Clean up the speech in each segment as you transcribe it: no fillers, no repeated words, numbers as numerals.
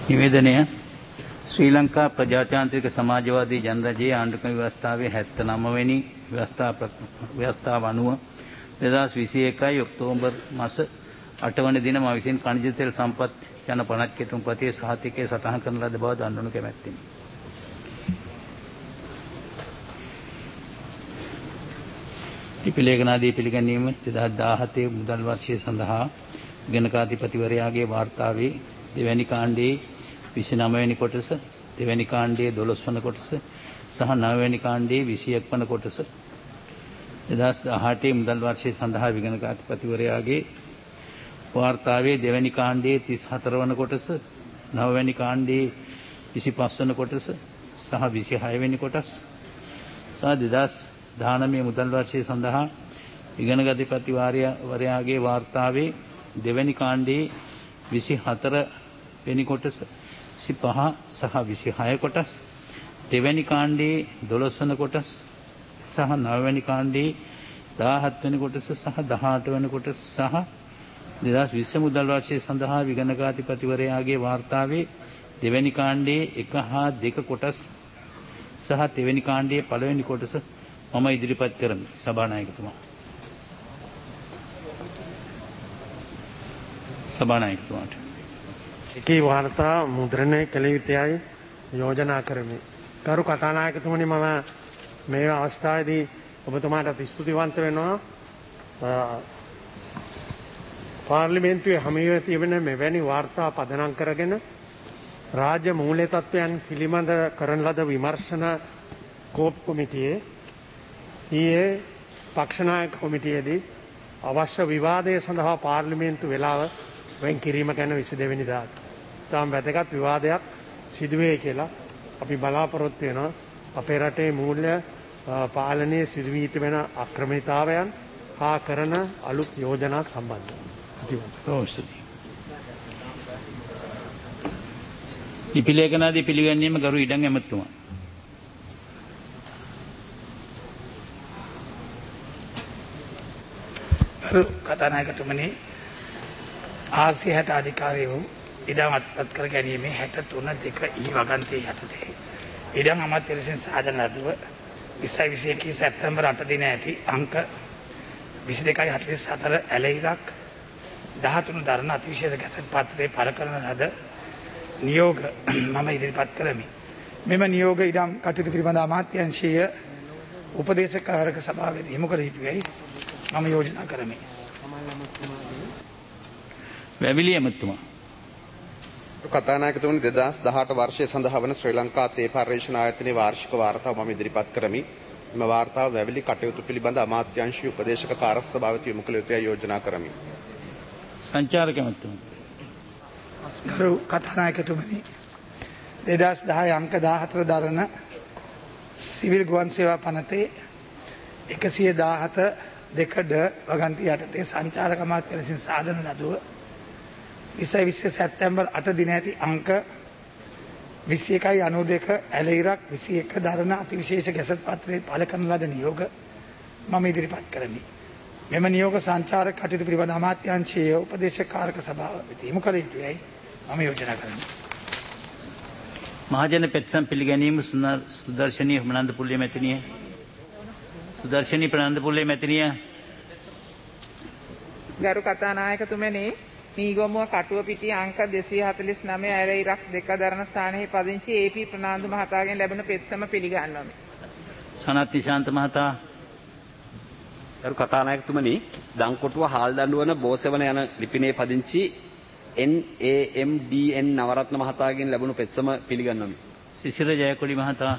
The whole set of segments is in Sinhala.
නිවේදනය ශ්‍රී ලංකා ප්‍රජාතාන්ත්‍රික සමාජවාදී ජනරජයේ ආණ්ඩුක්‍රම ව්‍යවස්ථාවේ 79 වෙනි ව්‍යවස්ථාව අනුව 2021 ඔක්තෝබර් මාස 8 වන දින මා විසින් ඛනිජ තෙල් සම්පත් යන පනත් කෙටුම්පතේ සහතිකයේ සටහන් කරන ලද බව දන්වනු කැමැත්තෙමි. ලිපිලේඛනාදී පිළිගැනීම 2017 මුදල් වර්ෂය සඳහා ගණකාධිපතිවරයාගේ වාර්තාවේ දෙවැනි කාණ්ඩයේ 29 වෙනි කොටස, දෙවැනි කාණ්ඩයේ 12 වන කොටස සහ 9 වෙනි කාණ්ඩයේ 21 වන කොටස 2018 මුදල් වර්ෂය සඳහා විගණකාධිපතිවරයාගේ වාර්තාවේ දෙවැනි කාණ්ඩයේ 34 වන කොටස, 9 වෙනි කාණ්ඩයේ 25 වන කොටස සහ 26 වෙනි කොටස් සහ 2019 මුදල් වර්ෂය සඳහා විගණකාධිපතිවරයාගේ වාර්තාවේ දෙවැනි කාණ්ඩයේ 24 වෙනි කොටස 25 සහ 26 කොටස්, දෙවැනි කාණ්ඩයේ 12 වන කොටස් සහ 9 වෙනි කාණ්ඩයේ 17 වෙනි කොටස සහ 18 වෙනි කොටස සහ 2020 මුදල් වර්ෂය සඳහා විගණකාධිපතිවරයාගේ වාර්තාවේ දෙවැනි කාණ්ඩයේ 1 හා 2 කොටස් සහ තෙවැනි කාණ්ඩයේ පළවෙනි කොටස මම ඉදිරිපත් කරමි. සභානායකතුමා. සභානායකතුමාට එකී වාර්තා මුද්‍රණය කළ යුතුයයි යෝජනා කරමි. ගරු කතානායකතුමනි, මම මේ අවස්ථාවේදී ඔබතුමාට ස්තුතිවන්ත වෙනවා. පාර්ලිමේන්තුවේ හමුවේ තිබෙන මෙවැනි වාර්තා පදනම් කරගෙන රාජ්‍ය මූල්‍ය තත්ත්වයන් පිළිබඳ කරන ලද විමර්ශන කෝප් කොමිටියේ ඊයේ පක්ෂ නායක කොමිටියේදී අවශ්‍ය විවාදය සඳහා පාර්ලිමේන්තු වේලාව වෙන් කිරීම ගැන 22 වෙනිදා තාම වැදගත් විවාදයක් සිදුවේ කියලා අපි බලාපොරොත්තු වෙනවා. අපේ රටේ මූල්‍ය පාලනයේ සිදු වී තිබෙන අක්‍රමිතාවයන් හා කරන අලුත් යෝජනා සම්බන්ධව. ලිපිලේඛනාදී පිළිගැනීම ගරු ඉඩම් ඇමතුමා. කතානායකතුමනි, RC60 අධිකාරියෝ ඉඩම් අත්පත් කර ගැනීමේ 63.2 වගන්තිය යටතේ ඉඩම් අමාත්‍ය විසින් සාධන ලදුව 2021 සැප්තැම්බර් 8 දින ඇති අංක 22.44 ඇලයිරක් 13 දරන අතිවිශේෂ ගැසට් පත්‍රයේ පළ කරන ලද නියෝග මම ඉදිරිපත් කරමි. මෙම නියෝග ඉඩම් කටයුතු පිළිබඳ අමාත්‍යාංශීය උපදේශකාරක සභාවේදී යොමු කළ යුතුයි මම යෝජනා කරමි. වැවිලි ඇමතුමා. කතානායකතුමනි, 2018 වර්ෂය සඳහා වන ශ්‍රී ලංකා තේ පර්යේෂණ ආයතනයේ වාර්ෂික වාර්තාව මම ඉදිරිපත් කරමි. මෙම වාර්තාව වැවිලි කටයුතු පිළිබඳ අමාත්‍යාංශීය උපදේශක කාර්ය සභාවට යොමු කළ යුතුයි යෝජනා කරමි. සංචාරක ඇමතුමා. ගරු කතානායකතුමනි, 2010 අංක 14 දරන සිවිල් ගුවන් සේවා පනතේ 117.2 වගන්තිය යටතේ සංචාරක අමාත්‍ය ලෙසින් සාධන ලදුව 2020 සැප්තැම්බර් 8 දින ඇති අංක 21.92 ඇලයිරක් 21 දරන අතිවිශේෂ ගැසට් පත්‍රයේ පළ කරන ලද නියෝග මම ඉදිරිපත් කරමි. මෙම නියෝග සංචාරක කටයුතු පිළිබඳ අමාත්‍යාංශීය උපදේශක කාරක සභාව වෙත යොමු කළ යුතුයි මම යෝජනා කරමි. මහජන පෙත්සම් පිළිගැනීම සුදර්ශනී ප්‍රනන්දපුල්ලේ මැතිණිය. සුදර්ශනී ප්‍රනන්දපුල්ලේ මැතිණිය. ගරු කතානායකතුමනි, මීගොමුව කටුවපිටිය අංක 249 ඇලයිරක් 2 දරන ස්ථානයේ පදිංචි AP ප්‍රනාන්දු මහතාගෙන් ලැබුණ පෙත්සම පිළිගන්වමි. සනත් නිශාන්ත මහතා. ගරු කතානායකතුමනි, දංකොටුව හාල් දඬුවන බෝසෙවන යන ලිපිනේ පදිංචි NAMDN නවරත්න මහතාගෙන් ලැබුණු පෙත්සම පිළිගන්වමි. සිසිර ජයකොඩි මහතා.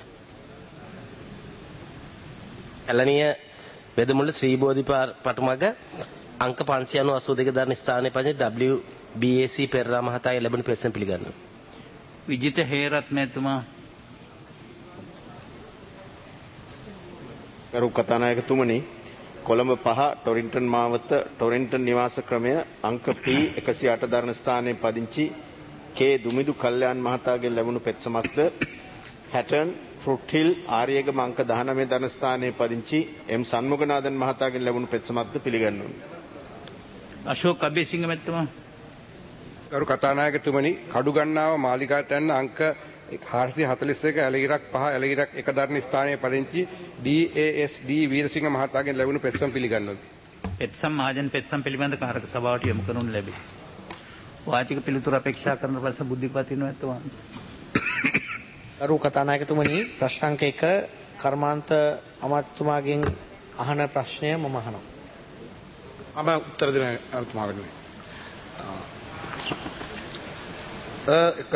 ඇලණිය වෙදමුල්ල ශ්‍රී බෝධි පටුමග අංක 582 දරන ස්ථානයේ පදිංචි WBAC පෙරේරා මහතාගේ ලැබුණු පෙත්සම පිළිගන්වමි. විජිත හේරත් මහතුමා. ගරු කතානායකතුමනි, කොළඹ 5 ටොරින්ටන් මාවත ටොරින්ටන් නිවාස ක්‍රමය අංක P108 දරන ස්ථානයේ පදිංචි K දුමිදු කල්යාන් මහතාගෙන් ලැබුණු පෙත්සමක්ද හැටර්න් ෆෘට් හිල් ආරියගම අංක 19 දරන ස්ථානයේ පදිංචි M සන්මුගනාදන් මහතාගෙන් ලැබුණු පෙත්සමක්ද පිළිගන්වමි. අශෝක් අබේසිංහ මහත්මයා. ගරු කතානායකතුමනි කඩු ගන්නාව මාලිගා තැන්න අංක 441 ඇලගිරක් 5 ඇලගිරක් 1 දරණ ස්ථානයේ පදිංචි DASD වීරසිංහ මහතාගෙන් ලැබුණු පෙත්සම් පිළිගන්නවා. පෙත්සම් මහජන පෙත්සම් පිළිබඳ කාරක සභාවට යොමු කරනු ලැබේ. වාචික පිළිතුරු අපේක්ෂා කරන පස බුද්ධිපතිනු ඇතවා. ගරු කතානායකතුමනි ප්‍රශ්න අංක 1 කර්මාන්ත අමාත්‍යතුමාගෙන් අහන ප්‍රශ්නය මම අහනවා. මම උත්තර දෙන අමාත්‍යතුමාගෙන්. එක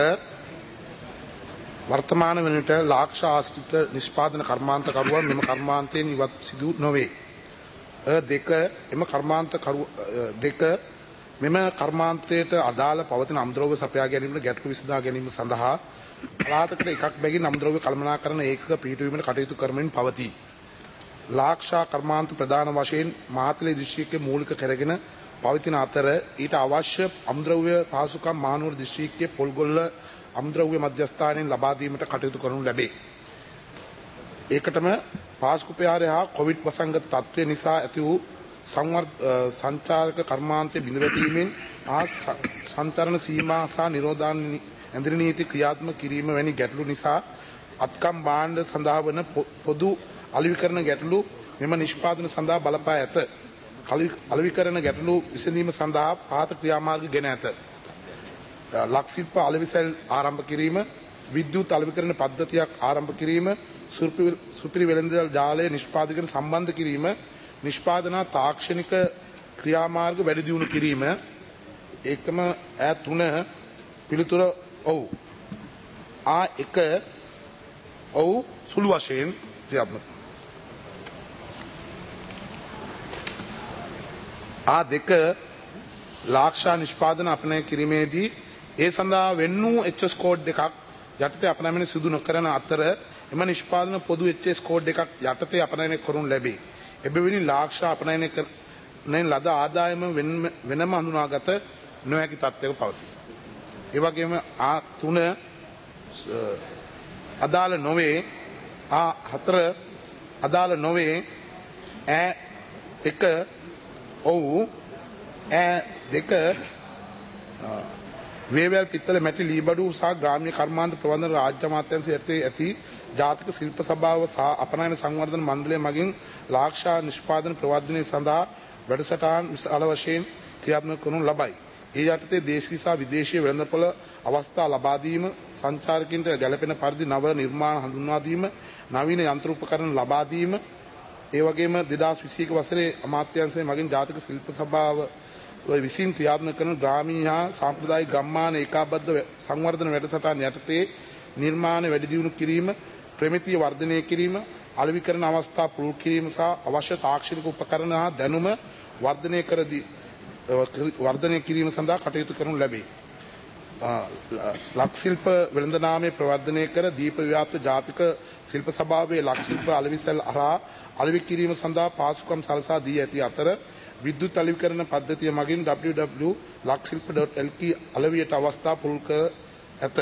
වර්තමාන වනට ලාක්ෂ ආශ්‍රිත නිෂ්පාදන කර්මාන්තකරුවන් මෙම කර්මාන්තයෙන් ඉවත් සිදු නොවේ. දෙක එම දෙක මෙම කර්මාන්තයට අදාළ පවතින අම්ද්‍රව්‍ය සපයා ගැනීමට ගැටලු විසඳා ගැනීම සඳහා පළාතකට එකක් බැගින් අම්ද්‍රව්‍ය කළමනාකරණ ඒකක පිහිටුවීමට කටයුතු කරමින් පවතී. ලාක්ෂා කර්මාන්ත ප්‍රධාන වශයෙන් මාතලේ දිස්ත්‍රික්කයේ මූලික කරගෙන පවතින අතර ඊට අවශ්‍ය අම්ද්‍රව්‍ය පහසුකම් මහනුවර දිස්ත්‍රික්කයේ පොල්ගොල්ල අම්ද්‍රව්‍ය මධ්‍යස්ථානයෙන් ලබා දීමට කටයුතු කරනු ලැබේ. ඒකටම පාස්කුපයාරය හා කොවිඩ් වසංගත තත්ත්වය නිසා ඇති වූ සංචාරක කර්මාන්තය බිඳවැටීමෙන් සංචරණ සීමා සහ නිරෝධාන ඇඳිරි නීති ක්‍රියාත්මක කිරීම වැනි ගැටලු නිසා අත්කම් භාණ්ඩ සඳහා වන පොදු අලෙවිකරණ ගැටලු මෙම නිෂ්පාදන සඳහා බලපා ඇත. අලෙවිකරණ ගැටලු විසඳීම සඳහා පහත ක්‍රියාමාර්ග ගෙන ඇත. ලක්ෂිල්ප අලෙවිසැල් ආරම්භ කිරීම, විද්‍යුත් අලෙවිකරණ පද්ධතියක් ආරම්භ කිරීම, සුපිරි වෙළඳ ජාලය නිෂ්පාදකයන් සම්බන්ධ කිරීම, නිෂ්පාදන තාක්ෂණික ක්‍රියාමාර්ග වැඩි දියුණු කිරීම. ඒකම ඈ 3 පිළිතුර ඔව්. A1 ඔව් සුළු වශයෙන් ක්‍රියාත්මක. A2 ලාක්ෂා නිෂ්පාදන අපනය කිරීමේදී ඒ සඳහා වෙන් වූ HS කෝඩ් එකක් යටතේ අපනයන සිදු නොකරන අතර එම නිෂ්පාදන පොදු HS කෝඩ් එකක් යටතේ අපනයනය කරනු ලැබේ. එබැවිනි ලාක්ෂා අපනයනය කරන ලද ආදායම වෙනම හඳුනාගත නොහැකි තත්ත්වයක පවතී. ඒ වගේම A3 අදාළ නොවේ. A4 අදාළ නොවේ. A1 ඔව්. A2 වේවැල් පිත්තල මැටි ලීබඩු සහ ග්‍රාම්‍ය කර්මාන්ත ප්‍රබන්ධන රාජ්‍ය අමාත්‍යාංශය යටතේ ඇති ජාතික ශිල්ප සභාව සහ අපනයන සංවර්ධන මණ්ඩලය මගින් ලාක්ෂා නිෂ්පාදන ප්‍රවර්ධනය සඳහා වැඩසටහන් විශාල වශයෙන් ක්‍රියාත්මක කරනු ලබයි. ඒ යටතේ දේශීය සහ විදේශීය වෙළඳපොළ අවස්ථා ලබා දීම, සංචාරකින්ට ගැළපෙන පරිදි නව නිර්මාණ හඳුන්වා දීම, නවීන යන්ත්‍ර උපකරණ ලබා දීම, ඒ වගේම 2021 වසරේ අමාත්‍යාංශය මගින් ජාතික ශිල්ප සභාව විසින් ක්‍රියාත්මක කරන ග්‍රාමීය හා සාම්ප්‍රදායික ගම්මාන ඒකාබද්ධ සංවර්ධන වැඩසටහන යටතේ නිර්මාණ වැඩි දියුණු කිරීම, ප්‍රමිතිය වර්ධනය කිරීම, අලෙවිකරණ අවස්ථා පුළුල් කිරීම සහ අවශ්‍ය තාක්ෂණික උපකරණ හා දැනුම වර්ධනය කිරීම සඳහා කටයුතු කරනු ලැබේ. ලක්ෂිල්ප වෙළඳ නාමය ප්‍රවර්ධනය කර දීප ව්‍යාප්ත ජාතික ශිල්ප සභාවේ ලක්ෂිල්ප අලෙවිසැල් හරහා අලෙවි කිරීම සඳහා පාසුකම් සලසා දී ඇති අතර විද්‍යුත් අලෙවිකරණ පද්ධතිය මගින් www.lakshilpa.lk අලෙවියට අවස්ථා පුළුල් කර ඇත.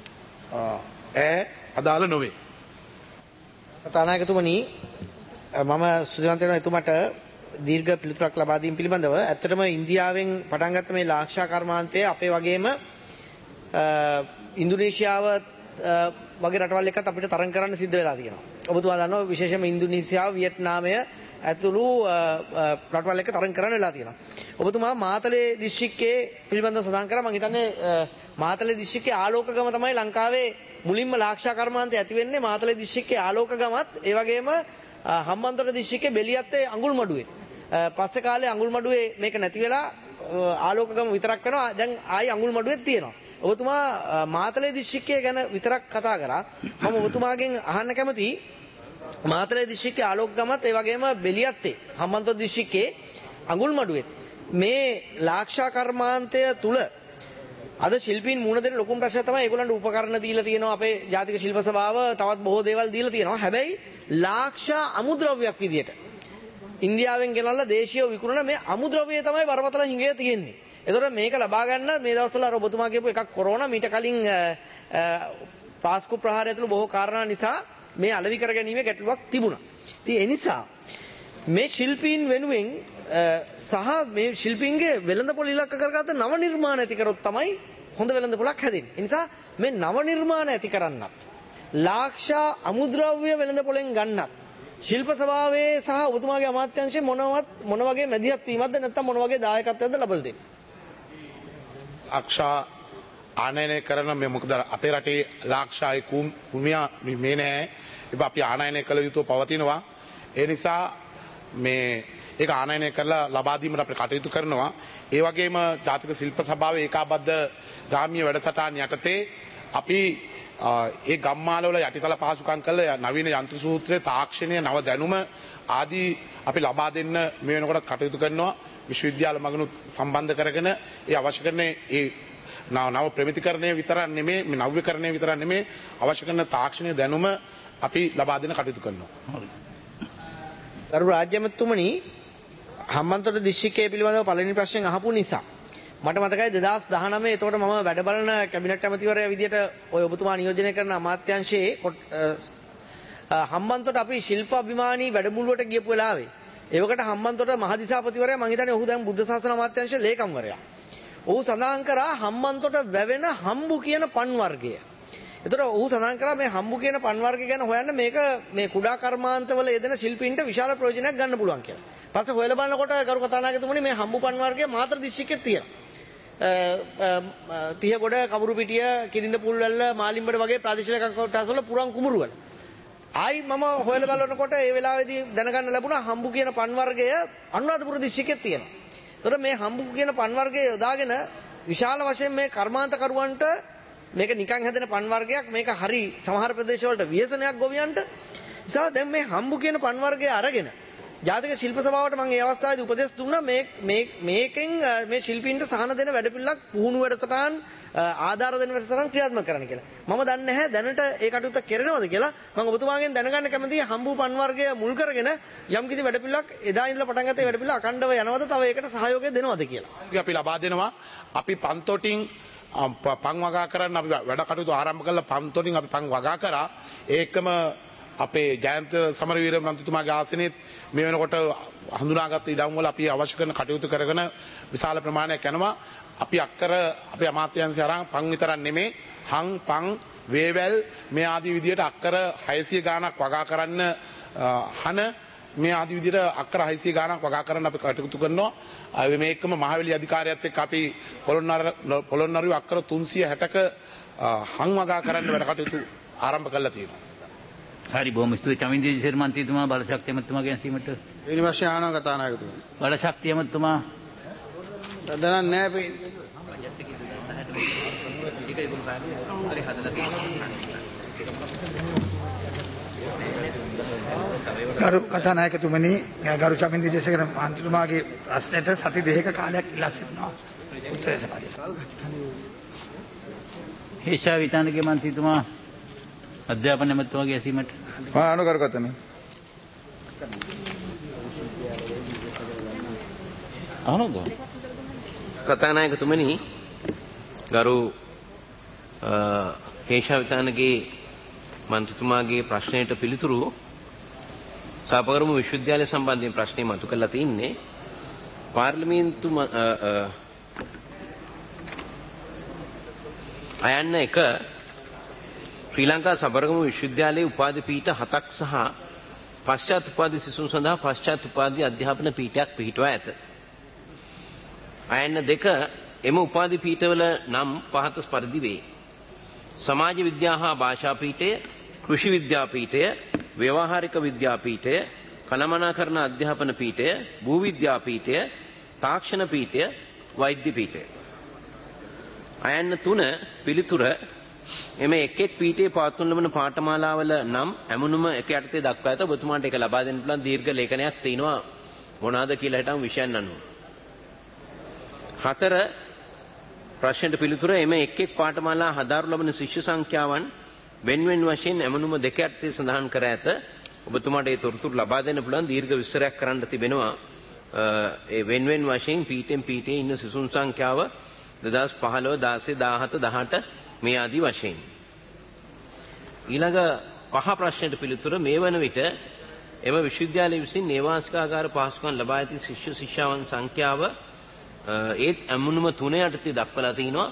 අදාළ නොවේ. කතානායකතුමනි මම සුජාන්ත වෙනවා එතුමට දීර්ඝ පිළිතුරක් ලබා දීම පිළිබඳව. ඇත්තටම ඉන්දියාවෙන් පටන් ගත්ත මේ ලාක්ෂා කර්මාන්තය අපේ වගේම ඉන්දුනීසියාව වගේ රටවල් එක්කත් අපිට තරඟ කරන්න සිද්ධ වෙලා තියෙනවා. ඔබතුමා දන්නවා විශේෂයෙන්ම ඉන්දුනීසියාව, වියට්නාමය ඇතුළු රටවල් එක්ක තරඟ කරන්න වෙලා තියෙනවා. ඔබතුමා මාතලේ දිස්ත්‍රික්කයේ පිළිබඳව සඳහන් කරා. මම හිතන්නේ මාතලේ දිස්ත්‍රික්කයේ ආලෝකගම තමයි ලංකාවේ මුලින්ම ලාක්ෂා කර්මාන්තය ඇති වෙන්නේ. මාතලේ දිස්ත්‍රික්කයේ ආලෝකගමත් ඒ වගේම හම්බන්තොට දිස්ත්‍රික්කයේ බෙලියත්තේ අඟුල්මඩුවේ. පස්සේ කාලේ අඟුල්මඩුවේ මේක නැති වෙලා ආලෝකගම විතරක් වෙනවා. දැන් ආයි අඟුල්මඩුවෙත් තියෙනවා. ඔබතුමා මාතලේ දිස්ත්‍රික්කය ගැන විතරක් කතා කරා. මම ඔබතුමාගෙන් අහන්න කැමතියි මාතලේ දිස්ත්‍රික්කයේ ආලෝකගමත් ඒ වගේම බෙලියත්තේ හම්බන්තොට දිස්ත්‍රික්කයේ අඟුල්මඩුවෙත් මේ ලාක්ෂා කර්මාන්තය තුල අද ශිල්පීන් මුණ දෙන ලොකුම ප්‍රශ්නය තමයි ඒගොල්ලන්ට උපකරණ දීලා තියෙනවා. අපේ ජාතික ශිල්ප සභාව තවත් බොහෝ දේවල් දීලා තියෙනවා. හැබැයි ලාක්ෂා අමුද්‍රව්‍යයක් විදියට ඉන්දියාවෙන් ගෙනල්ලා දේශීයව විකුණන මේ අමුද්‍රව්‍යය තමයි බරපතල හිඟේ තියෙන්නේ. ඒතකොට මේක ලබා ගන්න මේ දවස්වල අර ඔබතුමා කියපු එකක් කොරෝනා, මීට කලින් පාස්කු ප්‍රහාරය ඇතුළු බොහෝ කාරණා නිසා මේ අලෙවි කර ගැනීමේ ගැටලුවක් තිබුණා. ඉතින් ඒ නිසා මේ ශිල්පීන් වෙනුවෙන් සහ මේ ශිල්පීන්ගේ වෙළඳපොළ ඉලක්ක කරගත්ත නව නිර්මාණ ඇති කරොත් තමයි හොඳ වෙළඳපොළක් හැදෙන්නේ. ඒ නිසා මේ නව නිර්මාණ ඇති කරන්නත් ලාක්ෂා අමුද්‍රව්‍ය වෙළඳපොළෙන් ගන්නත් ශිල්ප සභාවේ සහ ඔබතුමාගේ අමාත්‍යාංශයේ මොන වගේ මැදිහත් වීමක්ද නැත්නම් මොන වගේ දායකත්වයක්ද ලබා දෙන්නේ? අක්ෂා ආනයනය කරන මේ මොකද අපේ රටේ ලාක්ෂායි කුමියා මේ නෑ. ඒක අපි ආනයනය කළ යුතුව පවතිනවා. ඒ නිසා මේ ඒක ආනයනය කරලා ලබා දීමට අපි කටයුතු කරනවා. ඒ වගේම ජාතික ශිල්ප සභාවේ ඒකාබද්ධ ග්‍රාමීය වැඩසටහන් යටතේ අපි ඒ ගම්මාලවල යටිතල පහසුකම් කළ නවීන යන්ත්‍ර සූත්‍රය, තාක්ෂණය, නව දැනුම ආදී අපි ලබා දෙන්න මේ වෙනකොට කටයුතු කරනවා. විශ්වවිද්‍යාල මගනුත් සම්බන්ධ කරගෙන ඒ අවශ්‍ය කරන ඒ නව ප්‍රමිතිකරණය විතරක් නෙමෙයි, මේ නව්‍යකරණය විතරක් නෙමෙයි, අවශ්‍ය කරන තාක්ෂණීය දැනුම අපි ලබා දෙන්න කටයුතු කරනවා. ගරු රාජ්‍ය ඇමතුමනි, හම්බන්තොට දිස්ත්‍රික්කය පිළිබඳව පළවෙනි ප්‍රශ්නයෙන් අහපු නිසා මට මතකයි 2019 එතකොට මම වැඩ බලන කැබිනට් ඇමතිවරයා විදියට ඔය ඔබතුමා නියෝජනය කරන අමාත්‍යාංශයේ හම්බන්තොට අපි ශිල්ප අභිමානී වැඩමුළුවට ගියපු වෙලාවේ ඒවකට හම්බන්තොට මහදිසාපතිවරයා මම හිතන්නේ ඔහු දැන් බුද්ධ ශාසන අමාත්‍යාංශයේ ලේකම්වරයා. ඔහු සඳහන් කරා හම්බන්තොට වැවෙන හම්බු කියන පන් වර්ගය. එතකොට ඔහු සඳහන් කරා මේ හම්බු කියන පන් වර්ගය ගැන හොයන්න මේක මේ කුඩා කර්මාන්තවල යෙදෙන ශිල්පීන්ට විශාල ප්‍රයෝජනයක් ගන්න පුළුවන් කියලා. පස්සේ හොයලා බලනකොට ගරු කතානායකතුමනි මේ හම්බු පන් වර්ගය මාතර දිස්ත්‍රික්කෙත් තියෙනවා. තිහගොඩ, කබුරුපිටිය, කිරිඳ පුල්වැල්ල, මාලිම්බඩ වගේ ප්‍රාදේශීය කොටස්වල පුරන් කුඹුරුවල. ආයි මම හොයලා බලනකොට ඒ වෙලාවේදී දැනගන්න ලැබුණා හම්බු කියන පන් වර්ගය අනුරාධපුර දිස්ත්‍රික්කෙත් තියෙනවා. එතකොට මේ හම්බු කියන පන් වර්ගය යොදාගෙන විශාල වශයෙන් මේ කර්මාන්තකරුවන්ට මේක නිකන් හැදෙන පන් වර්ගයක්, මේක හරි සමහර ප්‍රදේශවලට ව්‍යසනයක් ගොවියන්ට. නිසා දැන් මේ හම්බු කියන පන් වර්ගය අරගෙන ජාතික ශිල්ප සභාවට මම ඒ අවස්ථාවේදී උපදෙස් දුන්නා මේකෙන් මේ ශිල්පීන්ට සහන දෙන වැඩපිළිවෙලක්, පුහුණු වැඩසටහන්, ආධාර දෙන වැඩසටහන් ක්‍රියාත්මක කරන්න කියලා. මම දන්නේ නැහැ දැනට ඒ කටයුත්ත කරනවද කියලා. මම ඔබතුමාගෙන් දැනගන්න කැමතියි හම්බු පන් වර්ගය මුල් කරගෙන යම්කිසි වැඩපිළිවෙලක් එදා ඉඳලා පටන් ගත්ත වැඩපිළිවෙල අඛණ්ඩව යනවද, තව ඒකට සහයෝගය දෙනවද කියලා. අපි ලබා දෙනවා. අපි පන්තොටින් පන් වගා කරන්න අපි වැඩ කටයුතු ආරම්භ කළා. පන්තොටින් අපි පන් වගා කරා. ඒකම අපේ ජයන්ත සමරවීර මන්ත්‍රීතුමාගේ ආසනයේත් මේ වෙනකොට හඳුනාගත් ඉඩම් වල අපි අවශ්‍ය කරන කටයුතු කරගෙන විශාල ප්‍රමාණයක් යනවා. අපි අක්කර අපේ අමාත්‍යාංශය අරන් පන් විතරක් නෙමේ, හං, පන්, වේවැල් මේ ආදී විදියට අක්කර 600 ගාණක් වගා කරන්න හන මේ ආදී විදියට අක්කර 600 ගාණක් වගා කරන්න අපි කටයුතු කරනවා. මේකම මහවැලි අධිකාරියත් එක්ක අපි පොළොන්නරුවේ අක්කර 360ක හං වගා කරන්න වැඩ කටයුතු ආරම්භ කරලා තියෙනවා. හරි, බොහොම ස්තුතියි චමින්දේ ජිසර් මන්ත්‍රීතුමා බලශක්තිය ඇමතුමාගෙන් ඇසීමට. වෙන වශයෙන් ආනවා කතානායකතුමා. බලශක්තිය ඇමතුමා සදනක් නැහැ ගරු කතානායකතුමනි, ගරු චමින්දේ ජිසර් මන්ත්‍රීතුමාගේ ප්‍රශ්නෙට සති දෙකක කාලයක් ඉල්ලා සිටිනවා. උත්තරය හේෂා විතානගේ මන්ත්‍රීතුමා අධ්‍යාපන ඇමතුමාගේ ඇසීමට. අනුකරකතන අහනද කතානායකතුමනි, ගරු හේෂා විතානගේ මන්ත්‍රීතුමාගේ ප්‍රශ්නයට පිළිතුරු සාපකරමු විශ්වවිද්‍යාලය සම්බන්ධයෙන් ප්‍රශ්නේ මතු කරලා තින්නේ. පාර්ලිමේන්තු අයන්න එක ශ්‍රී ලංකා සබරගමු විශ්වවිද්‍යාලයේ උපාධි පීඨ 7ක් සහ පශ්චාත් උපාධි සිසුන් සඳහා පශ්චාත් උපාධි අධ්‍යාපන පීඨයක් පිහිටුවා ඇත. අයන්න දෙක එම උපාධි පීඨවල නම් පහත පරිදි වේ. සමාජ විද්‍යා හා භාෂා පීඨය, කෘෂි විද්‍යා පීඨය, ව්‍යවහාරික විද්‍යා පීඨය, කළමනාකරණ අධ්‍යාපන පීඨය, භූ විද්‍යා පීඨය, තාක්ෂණ පීඨය, වෛද්‍ය පීඨය. අයන්න 3 පිළිතුර එම එක් පීඨයේ පවත්වනු ලබන පාඨමාලාවල නම් ඇමුණුම එක යටතේ දක්වා ඇත. ඔබතුමාට ඒක ලබා දෙන්න පුළුවන් දීර්ඝ ලේඛනයක් තියෙනවා මොනවාද කියලා හිටන් විෂයන් අනුව. 4 ප්‍රශ්නෙට පිළිතුර එම එක් පාඨමාලා හදාරු ලබන ශිෂ්‍ය සංඛ්‍යාවන් වෙන්වෙන් වශයෙන් ඇමුණුම දෙක යටතේ සඳහන් කර ඇත. ඔබතුමාට ඒ තොරතුරු ලබා දෙන්න පුළුවන් දීර්ඝ විස්තරයක් කරන්න තිබෙනවා. ඒ වෙන්වෙන් වශයෙන් පීඨෙන් පීඨයේ ඉන්න සිසුන් සංඛ්‍යාව 2015, 16, 17, 18 මේ ආදී වශයෙන්. ඊළඟ පහ ප්‍රශ්නයට පිළිතුර මේ වන විට එම විශ්වවිද්‍යාලය විසින් නේවාසිකාගාර පහසුකම් ලබා ඇති ශිෂ්‍ය ශිෂ්‍යාවන් සංඛ්‍යාව ඒත් ඇමුණුම 3 යටතේ දක්වලා තිනවා.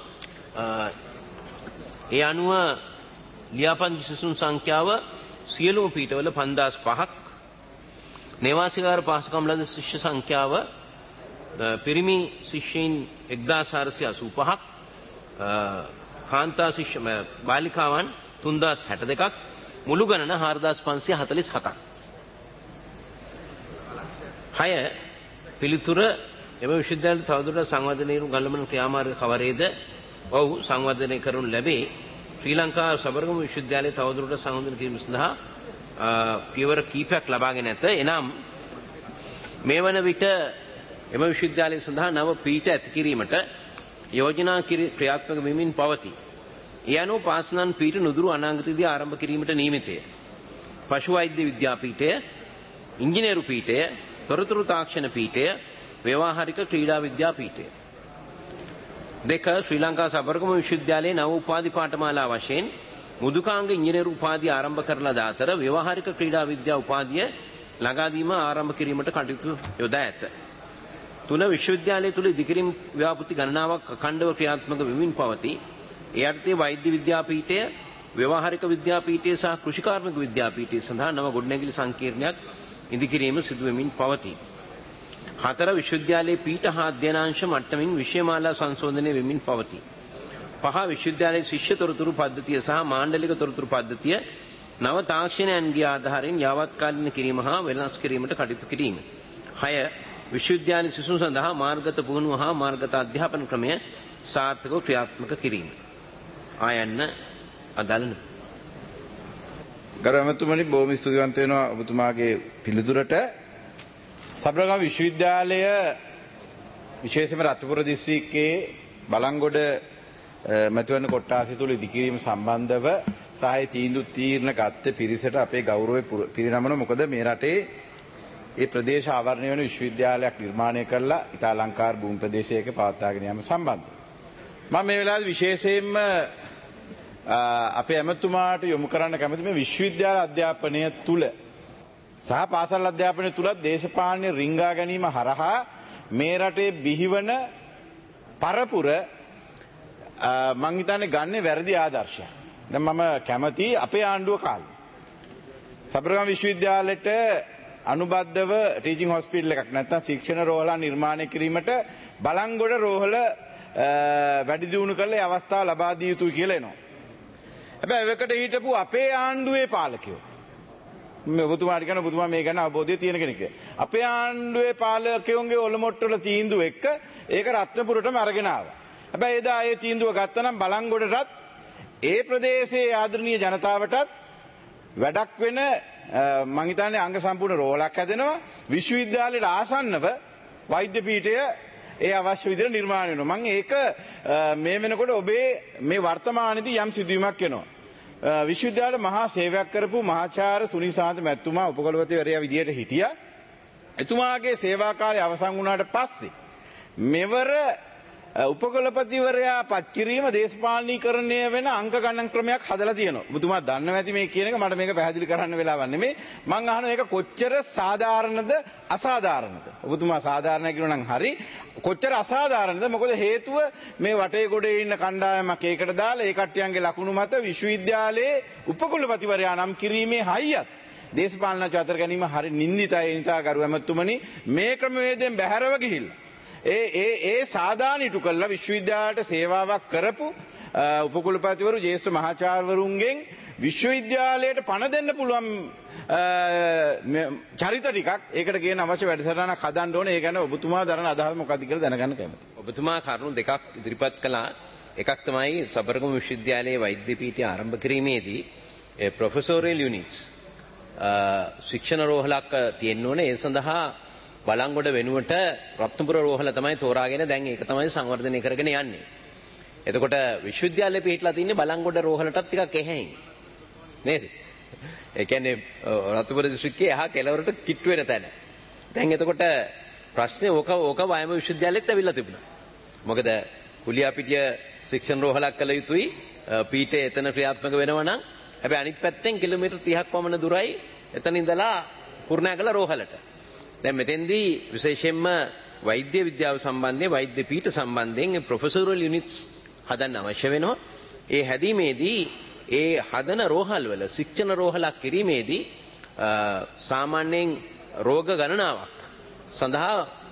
ඒ අනුව ලියාපදිංචි සිසුන් සංඛ්‍යාව සියලුම පීඨවල 5005ක්, නේවාසිකාගාර පහසුකම් ලද ශිෂ්‍ය සංඛ්‍යාව පිරිමි ශිෂ්‍යයින් 1485ක්, කාන්තා ශිෂ්‍ය බාලිකාවන් 3062ක්, මුළු ගණන 4547ක්. 6 පිළිතුර එම විශ්වවිද්‍යාලය තවදුරටත් සංවර්ධනයේ ගල්ලමන ක්‍රියාමාර්ග කවරේද? ඔව්, සංවර්ධනය කරනු ලැබේ. ශ්‍රී ලංකා සබරගමු විශ්වවිද්‍යාලය තවදුරටත් සංවර්ධනය කිරීම සඳහා පියවර කීපයක් ලබාගෙන ඇත. එනම් මේ වන විට එම විශ්වවිද්‍යාලය සඳහා නව පීඨ ඇති කිරීමට යෝජනා ක්‍රියාත්මක වෙමින් පවතී. ඒ අනුව පාසලන් පීඨ නුදුරු අනාගතයේදී ආරම්භ කිරීමට නියමිතය. පශු වෛද්‍ය විද්‍යාපීඨය, ඉංජිනේරු පීඨය, තොරතුරු තාක්ෂණ පීඨය, ව්‍යවහාරික ක්‍රීඩා විද්‍යාපීඨය. 2 ශ්‍රී ලංකා සබරගමු විශ්වවිද්‍යාලයේ නව උපාධි පාඨමාලා වශයෙන් මුදුකාංග ඉංජිනේරු උපාධිය ආරම්භ කරන අතර ව්‍යවහාරික ක්‍රීඩා විද්‍යා උපාධිය ළඟා දීම ආරම්භ කිරීමට කටයුතු යොදා ඇත. 3 විශ්වවිද්‍යාලය තුළ ඉදිකිරීම් ව්‍යාපෘති ගණනාවක් අඛණ්ඩව ක්‍රියාත්මක වෙමින් පවතී. ඒ යටතේ වෛද්‍ය විද්‍යාපීඨය, ව්‍යවහාරික විද්‍යාපීඨය සහ කෘෂිකාර්මික විද්‍යාපීඨය සඳහා නව ගොඩනැගිලි සංකීර්ණයක් ඉදිකිරීම සිදු වෙමින් පවතී. 4 විශ්වවිද්‍යාලයේ පීඨ හා අධ්‍යයනාංශ මට්ටමින් විෂයමාලා සංශෝධනය වෙමින් පවතී. 5 විශ්වවිද්‍යාලයේ ශිෂ්‍ය තොරතුරු පද්ධතිය සහ මාණ්ඩලික තොරතුරු පද්ධතිය නව තාක්ෂණයන්ගේ ආධාරයෙන් යාවත්කාලින කිරීම හා වෙනස් කිරීමට කටයුතු කිරීම. 6 විශ්වවිද්‍යාලයේ සිසුන් සඳහා මාර්ගගත පුහුණුව හා මාර්ගගත අධ්‍යාපන ක්‍රමය සාර්ථකව ක්‍රියාත්මක කිරීම. ආයන්න අදාළන ගරු ඇමතුමනි, බොහොම ස්තුතිවන්ත වෙනවා ඔබතුමාගේ පිළිතුරට. සබරගම විශ්වවිද්‍යාලය විශේෂයෙන්ම රත්නපුර දිස්ත්‍රික්කයේ බලංගොඩ මැතිවරණ කොට්ටාසය තුළ ඉදිකිරීම සම්බන්ධව සහාය තීරණ ගත්ත පිරිසට අපේ ගෞරවය පිරිනමන. මොකද මේ රටේ ඒ ප්‍රදේශ ආවරණය වෙන විශ්වවිද්‍යාලයක් නිර්මාණය කරලා ඉතා අලංකාර භූමි ප්‍රදේශයක පවත්වාගෙන යාම සම්බන්ධව මම මේ වෙලාවේ විශේෂයෙන්ම අපේ ඇමතුමාට යොමු කරන්න කැමති මේ විශ්වවිද්‍යාල අධ්‍යාපනය තුළ සහ පාසල් අධ්‍යාපනය තුලත් දේශපාලන රිංගා ගැනීම හරහා මේ රටේ බිහිවන පරපුර මං හිතන්නේ ගන්නේ වැරදි ආදර්ශයක්. දැන් මම කැමති අපේ ආණ්ඩුව කාලේ සබරගම විශ්වවිද්‍යාලයට අනුබද්ධව ටීචින් හොස්පිටල් එකක් නැත්නම් ශික්ෂණ රෝහල නිර්මාණය කිරීමට බලංගොඩ රෝහල වැඩි දියුණු කරලා ඒ අවස්ථාව ලබා දිය යුතුයි කියලා එනවා. හැබැයි ඒකට හිටපු අපේ ආණ්ඩුවේ පාලකයෝ මේ ඔබතුමාට කියන ඔබතුමා මේ ගැන අවබෝධය තියෙන කෙනෙක්. අපේ ආණ්ඩුවේ පාලකයෝගේ ඔලොමොට්ටවල තීන්දුව එක්ක ඒක රත්නපුරටම අරගෙන ආවා. හැබැයි එදා ඒ තීන්දුව ගත්තනම් බලංගොඩටත් ඒ ප්‍රදේශයේ ආදරණීය ජනතාවටත් වැඩක් වෙන මං හිතන්නේ අංග සම්පූර්ණ රෝලක් හැදෙනවා. විශ්වවිද්‍යාලයට ආසන්නව වෛද්‍ය පීඨය ඒ අවශ්‍ය විදිහට නිර්මාණය වෙනවා. මම ඒක මේ වෙනකොට ඔබේ මේ වර්තමානයේදී යම් සිදුවීමක් වෙනවා. විශ්වවිද්‍යාලයට මහා සේවයක් කරපු මහාචාර්ය සුනිසාන්ත මැතිතුමා උපකුලපතිවරයා විදියට හිටියා. එතුමාගේ සේවා කාලය අවසන් වුණාට පස්සේ මෙවර උපකුලපතිවරයා පත් කිරීම දේශපාලනීකරණය වෙන අංක ගණන් ක්‍රමයක් හදලා තියෙනවා. ඔබතුමා දන්නව ඇති මේ කියන එක මට මේක පැහැදිලි කරන්න වෙලාවක් නෙමෙයි. මම අහනවා මේක කොච්චර සාධාරණද අසාධාරණද? ඔබතුමා සාධාරණයි කියනවා නම් හරි. කොච්චර අසාධාරණද? මොකද හේතුව මේ වටේ ගොඩේ ඉන්න කණ්ඩායමක් ඒකට දාලා ඒ කට්ටියන්ගේ ලකුණු මත විශ්වවිද්‍යාලයේ උපකුලපතිවරයා නම් කිරීමේ හයියත් දේශපාලනඥයෝ අතර ගැනීම හරි නින්දිතයි. ඒ නිසා ගරු ඇමතුමනි මේ ක්‍රමවේදයෙන් බැහැරව ගිහිල්ලා ඒ සාධාරණ ඉටු කළා විශ්වවිද්‍යාලයට සේවාවක් කරපු උපකුලපතිවරු ජ්‍යෙෂ්ඨ මහාචාර්යවරුන්ගෙන් විශ්වවිද්‍යාලයට පණ දෙන්න පුළුවන් චරිත ටිකක් ඒකට කියන අවශ්‍ය වැඩසටහනක් හදන්න ඕනේ. ඒ කියන්නේ ඔබතුමා දරන අදහස මොකක්ද කියලා දැනගන්න කැමතියි. ඔබතුමා කරුණු දෙකක් ඉදිරිපත් කළා. එකක් තමයි සබරගමු විශ්වවිද්‍යාලයේ වෛද්‍ය පීඨය ආරම්භ කිරීමේදී ප්‍රොෆෙසෝරියල් යුනිට්ස් ශික්ෂණ රෝහලක් තියෙන්න ඕනේ. ඒ සඳහා බලංගොඩ වෙනුවට රත්නපුර රෝහල තමයි තෝරාගෙන දැන් ඒක තමයි සංවර්ධනය කරගෙන යන්නේ. එතකොට විශ්වවිද්‍යාලය පිහිටලා තින්නේ බලංගොඩ රෝහලටත් ටිකක් එහෙයින්. නේද? ඒ කියන්නේ රත්නපුර දිස්ත්‍රික්කයේ එහා කෙළවරට කිට්ටු වෙන තැන. දැන් එතකොට ප්‍රශ්නේ ඕක වයඹ විශ්වවිද්‍යාලෙත් ඇවිල්ලා තිබුණා. මොකද කුලියාපිටිය ශික්ෂණ රෝහලක් කළ යුතුයි. පීඨය එතන ක්‍රියාත්මක වෙනවා නම් හැබැයි අනිත් පැත්තෙන් කිලෝමීටර් 30ක් පමණ දුරයි එතන ඉඳලා කුරුණෑගල රෝහලට. දැන් මෙතෙන්දී විශේෂයෙන්ම වෛද්‍ය විද්‍යාව සම්බන්ධයෙන් වෛද්‍ය පීඨ සම්බන්ධයෙන් ප්‍රොෆෙසරල් යුනිට්ස් හදන්න අවශ්‍ය වෙනවා. ඒ හැදීමේදී ඒ හදන රෝහල් වල ශික්ෂණ රෝහලක් කිරීමේදී සාමාන්‍යයෙන් රෝග ගණනාවක් සඳහා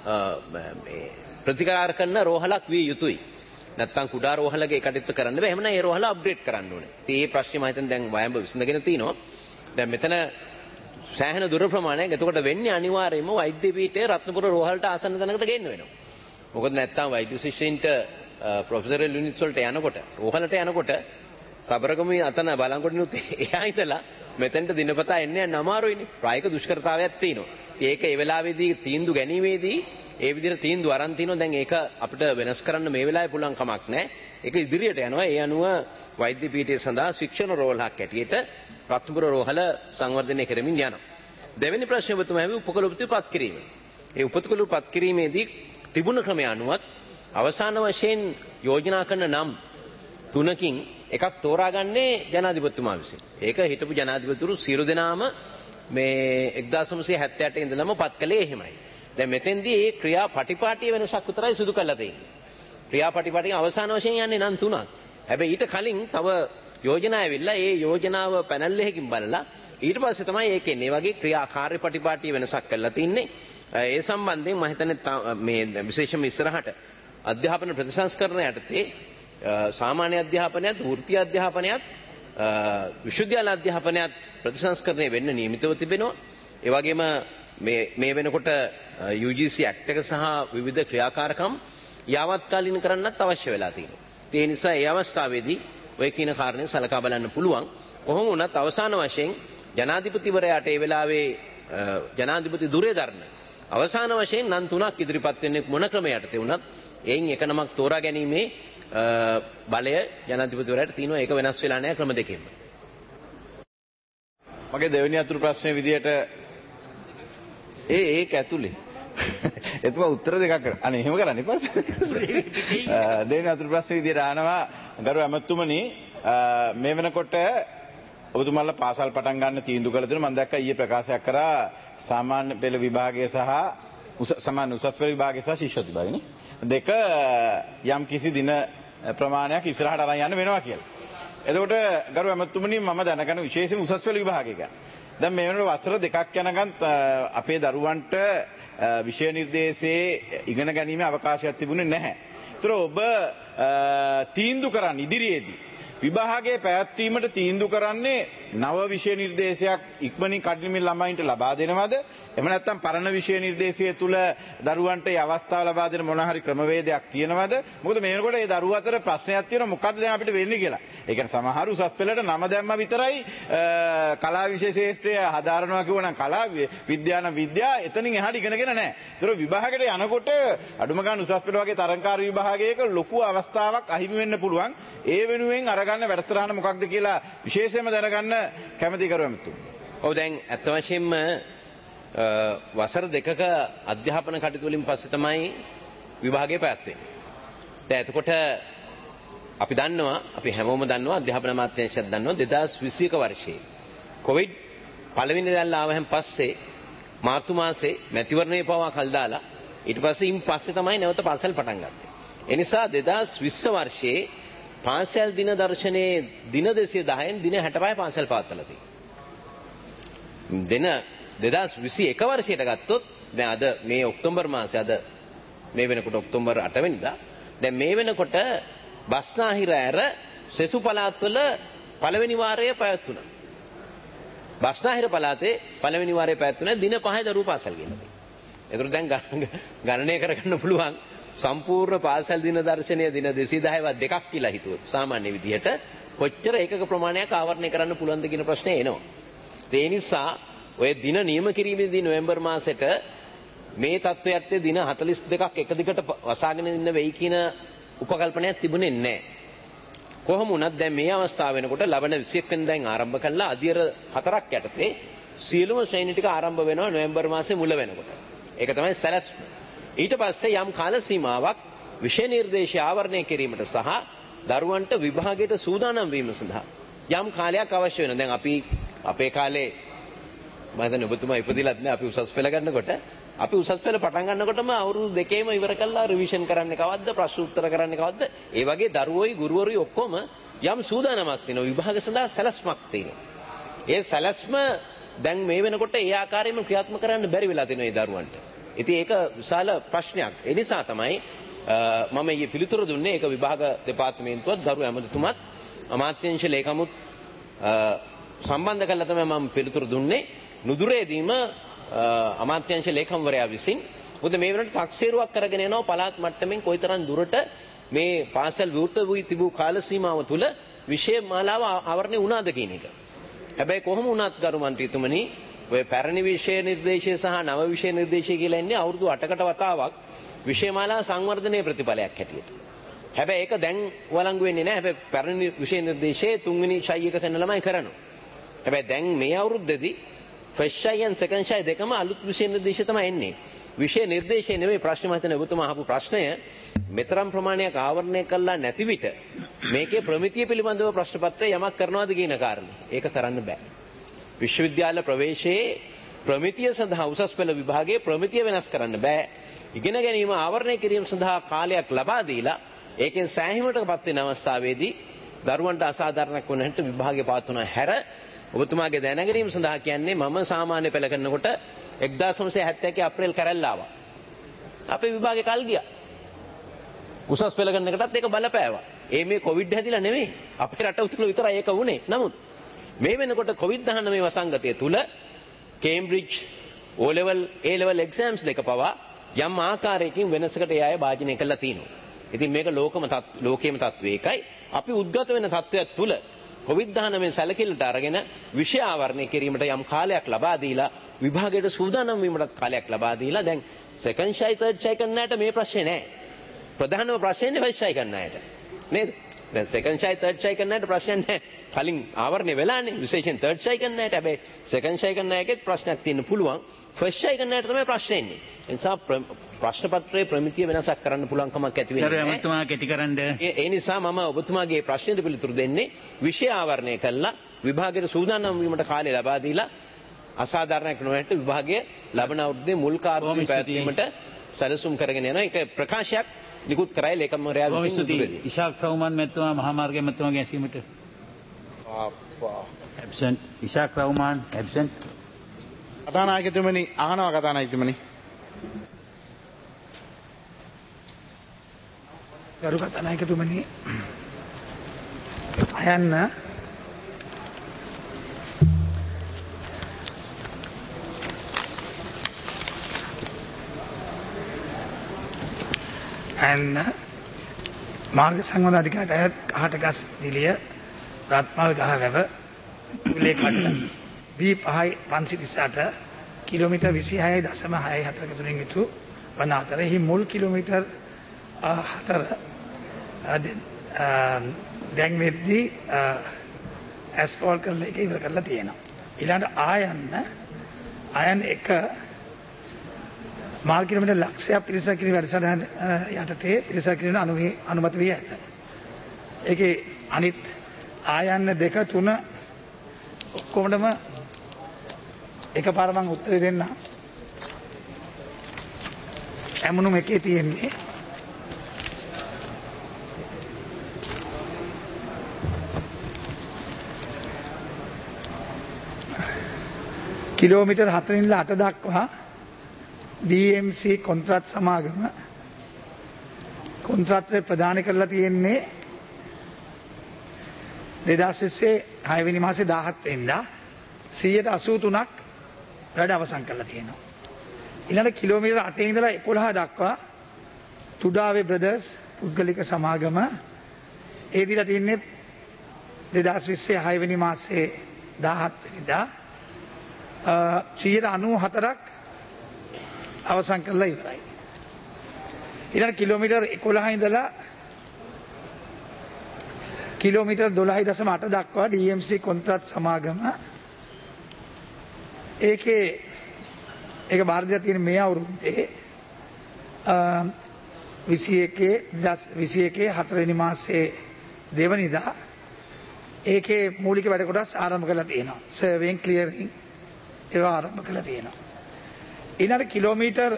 ප්‍රතිකාර කරන රෝහලක් විය යුතුයි. නැත්තම් කුඩා රෝහලක කටයුතු කරන්න බෑ. එහෙමනම් ඒ රෝහල අප්ග්‍රේඩ් කරන්න ඕනේ. ඉතින් මේ ප්‍රශ්නේ මම හිතන්නේ දැන් වයඹ විසඳගෙන තිනවා. දැන් මෙතන සෑහෙන දුර ප්‍රමාණයක් එතකොට වෙන්නේ අනිවාර්යයෙන්ම වෛද්‍ය පීඨයේ රත්නපුර රෝහලට ආසන්න තැනකට ගේන්න වෙනවා. මොකද නැත්තම් වෛද්‍ය ශිෂ්‍යයින්ට ප්‍රොෆෙසරල් යුනිට්ස් වලට යනකොට රෝහලට යනකොට සබරගමුවේ අතන බලංගොඩිනුත් එහා ඉඳලා මෙතෙන්ට දිනපතා එන්න යන්න අමාරුයිනේ. ප්‍රායෝගික දුෂ්කරතාවයක් තියෙනවා. ඉතින් ඒක ඒ වෙලාවේදී තීන්දුව ගැනීමේදී ඒ විදිහට තීන්දුව අරන් තිනවා. දැන් ඒක අපිට වෙනස් කරන්න මේ වෙලාවේ පුළුවන් කමක් නැහැ. ඒක ඉදිරියට යනවා. ඒ අනුව වෛද්‍ය පීඨය සඳහා ශික්ෂණ රෝහලක් ඇටියට රත්නපුර රෝහල සංවර්ධනය කරමින් යනවා. දෙවෙනි ප්‍රශ්නේ ඔබතුමා උපකුලපති පත් කිරීම. ඒ උපකුලපති පත් කිරීමේදී තිබුණ ක්‍රමය අනුවත් අවසාන වශයෙන් යෝජනා කරන නම් 3කින් එකක් තෝරාගන්නේ ජනාධිපතිතුමා විසින්. ඒක හිටපු ජනාධිපතිතුරු සියලු දෙනාම මේ 1978 ඉඳලම පත් කළේ එහෙමයි. දැන් මෙතෙන්දී මේ ක්‍රියා පටිපාටිය වෙනසක් විතරයි සිදු කරලා තියෙන්නේ. ක්‍රියා පටිපාටිය අවසාන වශයෙන් යන්නේ නම් 3ක්. හැබැයි ඊට කලින් තව යෝජනා ඇවිල්ලා ඒ යෝජනාව පැනල් එකකින් බලලා ඊට පස්සේ තමයි ඒක එන්නේ. වගේ ක්‍රියාකාරී පටිපාටිය වෙනසක් කරලා තින්නේ. ඒ සම්බන්ධයෙන් මම හිතන්නේ මේ විශේෂම ඉස්සරහට අධ්‍යාපන ප්‍රතිසංස්කරණ යටතේ සාමාන්‍ය අධ්‍යාපනයත් වෘත්තීය අධ්‍යාපනයත් විශ්වවිද්‍යාල අධ්‍යාපනයත් ප්‍රතිසංස්කරණය වෙන්න නියමිතව තිබෙනවා. ඒ වගේම මේ වෙනකොට UGC Act එක සහ විවිධ ක්‍රියාකාරකම් යාවත්කාලින කරන්නත් අවශ්‍ය වෙලා තියෙනවා. ඒ නිසා ඒ අවස්ථාවේදී ඔය කියන කාරණේ සලකා බලන්න පුළුවන්. කොහොම වුණත් අවසාන වශයෙන් ජනාධිපතිවරයාට ඒ වෙලාවේ ජනාධිපති දුරේ දරන අවසාන වශයෙන් නම් 3ක් ඉදිරිපත් වෙන්නේ මොන ක්‍රමයකටද වුණත් එයින් එක නමක් තෝරා ගැනීමේ බලය ජනාධිපතිවරයාට තියෙනවා. ඒක වෙනස් වෙලා නැහැ ක්‍රම දෙකෙන්ම. මගේ දෙවෙනි අතුරු ප්‍රශ්නේ විදියට ඒක ඇතුලේ එතුමා උත්තර දෙකක් කරා. අනේ එහෙම කරන්න එපා. දෙවෙනි අතුරු ප්‍රශ්නේ විදියට ආනවා ගරු ඇමතුමනි මේ වෙනකොට ඔබතුමාලා පාසල් පටන් ගන්න තීන්දුව කළ දෙනවා. මම දැක්කා ඊයේ ප්‍රකාශයක් කරා සාමාන්‍ය පෙළ විභාගය සහ සමාන උසස් පෙළ විභාගය සහ ශිෂ්‍ය විභාගනේ දෙක යම් කිසි දින ප්‍රමාණයක් ඉස්සරහට අරන් යන්න වෙනවා කියලා. එතකොට ගරු ඇමතුමනි මම දැනගන්න විශේෂයෙන් උසස් පෙළ විභාගය ගැන. දැන් මේ වෙනකොට වසර දෙකක් යනකම් අපේ දරුවන්ට විෂය නිර්දේශයේ ඉගෙන ගැනීමේ අවකාශයක් තිබුණේ නැහැ. ඒතර ඔබ තීන්දුව කරන්න ඉදිරියේදී විභාගයේ පැවැත්වීමට තීන්දුව කරන්නේ නව විෂය නිර්දේශයක් ඉක්මනින් කඩිනමින් ළමයින්ට ලබා දෙනවද? එහෙම නැත්නම් පරණ විෂය නිර්දේශය තුල දරුවන්ට මේ අවස්ථාව ලබා දෙන මොන හරි ක්‍රමවේදයක් තියෙනවද? මොකද මේ වෙනකොට මේ දරුවෝ අතර ප්‍රශ්නයක් තියෙනවා මොකද්ද දැන් අපිට වෙන්නේ කියලා. ඒ කියන්නේ සමහර උසස් පෙළට නම දැම්ම විතරයි කලා විෂය ශාස්ත්‍රය හදාරනවා කියවනම් කලා විද්‍යාන විද්‍යාව එතනින් එහාට ඉගෙනගෙන නැහැ. ඒතර විභාගයට යනකොට අඩුම ගන්න උසස් පෙළ වගේ තරංකාරී විභාගයක ලොකු අවස්ථාවක් අහිමි වෙන්න පුළුවන්. ඒ වෙනුවෙන් අරගන්න වැඩසටහන මොකක්ද කියලා විශේෂයෙන්ම දැනගන්න කැමැති කරු ඇමතුමනි. ඔව් දැන් අත් වශයෙන්ම වසර දෙකක අධ්‍යාපන කටයුතු වලින් පස්සේ තමයි විභාගය පැවැත්වෙන්නේ. දැන් එතකොට අපි දන්නවා අපි හැමෝම දන්නවා අධ්‍යාපන අමාත්‍යාංශයත් දන්නවා 2021 වර්ෂයේ කොවිඩ් පළවෙනි දැල්ල ආවහන් පස්සේ මාර්තු මාසේ මැතිවරණය පවා කල් දාලා ඊට පස්සේ ඉන් පස්සේ තමයි නැවත පාසල් පටන් ගත්තේ. ඒ නිසා 2020 වර්ෂයේ පාසල් දින දර්ශනයේ දින 210න් දින 65 පාසල් පවත්වලා තියෙනවා. දින 2021 වර්ෂයට ගත්තොත් දැන් අද මේ ඔක්තෝබර් මාසේ අද මේ වෙනකොට ඔක්තෝබර් 8 වෙනිදා දැන් මේ වෙනකොට බස්නාහිර ඇර සෙසු පළාත්වල පළවෙනි වාරයේ පැවැත්වුණා. බස්නාහිර පළාතේ පළවෙනි වාරයේ පැවැත්වුණා දින 5 දරුවෝ පාසල් ගිහින්. ඒතර දැන් ගණනය කරගන්න පුළුවන් සම්පූර්ණ පාසල් දින දර්ශනය දින 210වත් දෙකක් කියලා හිතුවොත් සාමාන්‍ය විදිහට කොච්චර ඒකක ප්‍රමාණයක් ආවරණය කරන්න පුළුවන්ද කියන ප්‍රශ්නේ එනවා. ඒ නිසා ඔය දින නියම කිරීමේදී නොවැම්බර් මාසෙට මේ තත්ත්වයට දින 42ක් එක දිගට වසාගෙන ඉන්න වෙයි කියන උපකල්පනයක් තිබුණේ නැහැ. කොහොම වුණත් දැන් මේ අවස්ථාව වෙනකොට ලබන 21 වෙනිදාන් ආරම්භ කළා අධ්‍යයන 4ක් යටතේ සියලුම ශ්‍රේණි ටික ආරම්භ වෙනවා නොවැම්බර් මාසේ මුල වෙනකොට. ඒක තමයි සැලැස්ම. ඊට පස්සේ යම් කාල සීමාවක් විෂය නිර්දේශය ආවරණය කිරීමට සහ දරුවන්ට විභාගයට සූදානම් වීම සඳහා යම් කාලයක් අවශ්‍ය වෙනවා. දැන් අපි අපේ කාලේ මම හිතන්නේ ඔබතුමා ඉපදිලත් නෑ අපි උසස් පෙළ ගන්නකොට. අපි උසස් පෙළ පටන් ගන්නකොටම අවුරුදු දෙකේම ඉවර කළා රිවිෂන් කරන්නේ කවද්ද ප්‍රශ්න උත්තර කරන්නේ කවද්ද. ඒ වගේ දරුවෝයි ගුරුවරුයි ඔක්කොම යම් සූදානමක් තියෙනවා. විභාග සඳහා සැලැස්මක් තියෙනවා. ඒ සැලැස්ම දැන් මේ වෙනකොට ඒ ආකාරයෙන්ම ක්‍රියාත්මක කරන්න බැරි වෙලා තියෙනවා මේ දරුවන්ට. ඉතින් ඒක විශාල ප්‍රශ්නයක්. ඒ නිසා තමයි මම ඊයේ පිළිතුරු දුන්නේ ඒක විභාග දෙපාර්තමේන්තුවත් ගරු ඇමතිතුමත් අමාත්‍යාංශ ලේකමුත් සම්බන්ධ කරලා තමයි මම පිළිතුරු දුන්නේ. නුදුරේදීම අමාත්‍යාංශ ලේකම්වරයා විසින් මොකද මේ වෙනකොට 탁සේරුවක් කරගෙන යනවා පළාත් මට්ටමින් කොයිතරම් දුරට මේ පාසල් විවෘත වී තිබූ කාල සීමාව තුළ විෂය මාලාව ආවරණය වුණාද කියන එක. හැබැයි කොහොම වුණත් ගරු මන්ත්‍රීතුමනි ඔය පැරණි විෂය නිර්දේශය සහ නව විෂය නිර්දේශය කියලා ඉන්නේ අවුරුදු 8කට වතාවක් විෂය මාලාව සංවර්ධනයේ ප්‍රතිඵලයක් හැටියට. හැබැයි ඒක දැන් වළංගු වෙන්නේ නැහැ. හැබැයි පැරණි විෂය නිර්දේශයේ 3 වෙනි ෂයි එක කරන ළමයි කරනවා. හැබැයි දැන් මේ අවුරුද්දේදී first shy and second shy දෙකම අලුත් විෂය නිර්දේශය තමයි එන්නේ. විෂය නිර්දේශය නෙමෙයි ප්‍රශ්නේ මම හිතන්නේ ඔබතුමා අහපු ප්‍රශ්නය මෙතරම් ප්‍රමාණයක් ආවරණය කළා නැති විට මේකේ ප්‍රමිතිය පිළිබඳව ප්‍රශ්න පත්‍රය යමක් කරනවාද කියන කාරණේ. ඒක කරන්න බෑ. විශ්වවිද්‍යාල ප්‍රවේශයේ ප්‍රමිතිය සඳහා උසස් පෙළ විභාගයේ ප්‍රමිතිය වෙනස් කරන්න බෑ. ඉගෙන ගැනීම ආවරණය කිරීම සඳහා කාලයක් ලබා දීලා ඒකෙන් සෑහීමකටපත් වෙන අවස්ථාවේදී දරුවන්ට අසාධාරණයක් වුණ හැට විභාගය පවත්වන හැර ඔබතුමාගේ දැනගැනීම සඳහා කියන්නේ මම සාමාන්‍ය පෙළ කරනකොට 1971 අප්‍රේල් කැරැල්ල ආවා. අපේ විභාගේ කල් ගියා. උසස් පෙළ කරන එකටත් ඒක බලපෑවා. මේ කොවිඩ් හැදිලා නෙමෙයි. අපේ රට උතුළු විතරයි ඒක වුනේ. නමුත් මේ වෙනකොට කොවිඩ්-19 වසංගතය තුල Cambridge O level A level exams දෙක පවා යම් ආකාරයකින් වෙනසකට ඒ අය භාජනය කළා තියෙනවා. ඉතින් මේක ලෝකේම තත්ත්වය එකයි. අපි උද්ගත වෙන තත්ත්වයක් තුල කොවිඩ්-19 සැලකිල්ලට අරගෙන විෂය ආවරණය කිරීමට යම් කාලයක් ලබා දීලා විභාගයට සූදානම් වීමටත් කාලයක් ලබා දීලා දැන් සෙකන්ඩ් ෂයි තර්ඩ් ෂයි කරන අයට මේ ප්‍රශ්නේ නැහැ. ප්‍රධානම ප්‍රශ්නේ ෆස්ට් ෂයි කරන අයට. නේද? දැන් සෙකන්ඩ් ෂයි තර්ඩ් ෂයි කරන අයට ප්‍රශ්නයක් නැහැ. කලින් ආවරණය වෙලානේ විශේෂයෙන් තර්ඩ් ෂයි කරන අයට. හැබැයි සෙකන්ඩ් ෂයි කරන අයගෙත් ප්‍රශ්නයක් තියෙන්න පුළුවන්. ෆස්ට් ෂයි කරන අයට තමයි ප්‍රශ්නේ එන්නේ. ඒ නිසා ප්‍රශ්න පත්‍රයේ ප්‍රමිතිය වෙනසක් කරන්න පුළුවන් කමක් ඇති වෙන්නේ නැහැ. ඔබතුමා කෙටි කරන්න. ඒ නිසා මම ඔබතුමාගේ ප්‍රශ්නෙට පිළිතුරු දෙන්නේ විෂය ආවරණය කළා විභාගයට සූදානම් වීමට කාලය ලබා දීලා අසාධාරණයක් නොවැට විභාගයේ ලබන අවුරුද්දේ මුල් කාර්යය පැවැත්වීමට සැලසුම් කරගෙන යනවා. ඒක ප්‍රකාශයක් නිකුත් කරයි ලේකම්වරයා විසින් දුරදී. ඉෂාක් රහ්මාන් මැතිතුමා මහාමාර්ග මැතිතුමාගේ ඇසීමට. ඇබ්සන්ට්. ඉෂාක් රහ්මාන් ඇබ්සන්ට්. කතානායකතුමනි අහනවා කතානායකතුමනි. ගරු කතානායකතුමනි අයන්න මාර්ග සංවර්ධන අධිකාරියට කහටගස් දිලිය රත්මල් ගහවැව උලේ කඩ B5 538 කිලෝමීටර් 26.64 දුරින් යුතු වන අතර එහි මුල් කිලෝමීටර් 4 දැන් වෙද්දී ඇස්ෆෝල්ට් කරලා ඒක ඉවර කරලා තියෙනවා. ඊළඟට ආයන් 1 මාර්ග කිලෝමීටර් ලක්ෂයක් පිරිසක් කිරි වැඩසටහන යටතේ පිරිසක් කිරීම අනුමත වී ඇත. ඒකේ අනිත් ආයන්න 2 3 ඔක්කොමඩම එකපාර මම උත්තරේ දෙන්න. ඇමුණුම එකේ තියෙන්නේ කිලෝමීටර් 4 ඉඳලා 8 දක්වා DMC කොන්ත්‍රාත් සමාගම කොන්ත්‍රාත්ය ප්‍රදාන කරලා තියෙන්නේ 2020 6 වෙනි මාසේ 17 වෙනිදා 83%ක් වැඩ අවසන් කරලා තියෙනවා. ඊළඟ කිලෝමීටර් 8 ඉඳලා 11 දක්වා තුඩාවේ බ්‍රදර්ස් පුද්ගලික සමාගම ඒ දීලා තියෙන්නේ 2020 6 වෙනි මාසේ 17 වෙනිදා 94%ක් අවසන් කරලා ඉවරයි. ඊළඟ කිලෝමීටර් 11 ඉඳලා කිලෝමීටර් 12.8 දක්වා DMC කොන්ත්‍රාත් සමාගම ඒක බාරදීලා තියෙන මේ අවුරුද්දේ 21 4 වෙනි මාසේ 2 වෙනිදා ඒකේ මූලික වැඩ කොටස් ආරම්භ කරලා තියෙනවා. සර්වේයින් ක්ලියරින් ඒවා ආරම්භ කළා තියෙනවා. ඊළඟ කිලෝමීටර්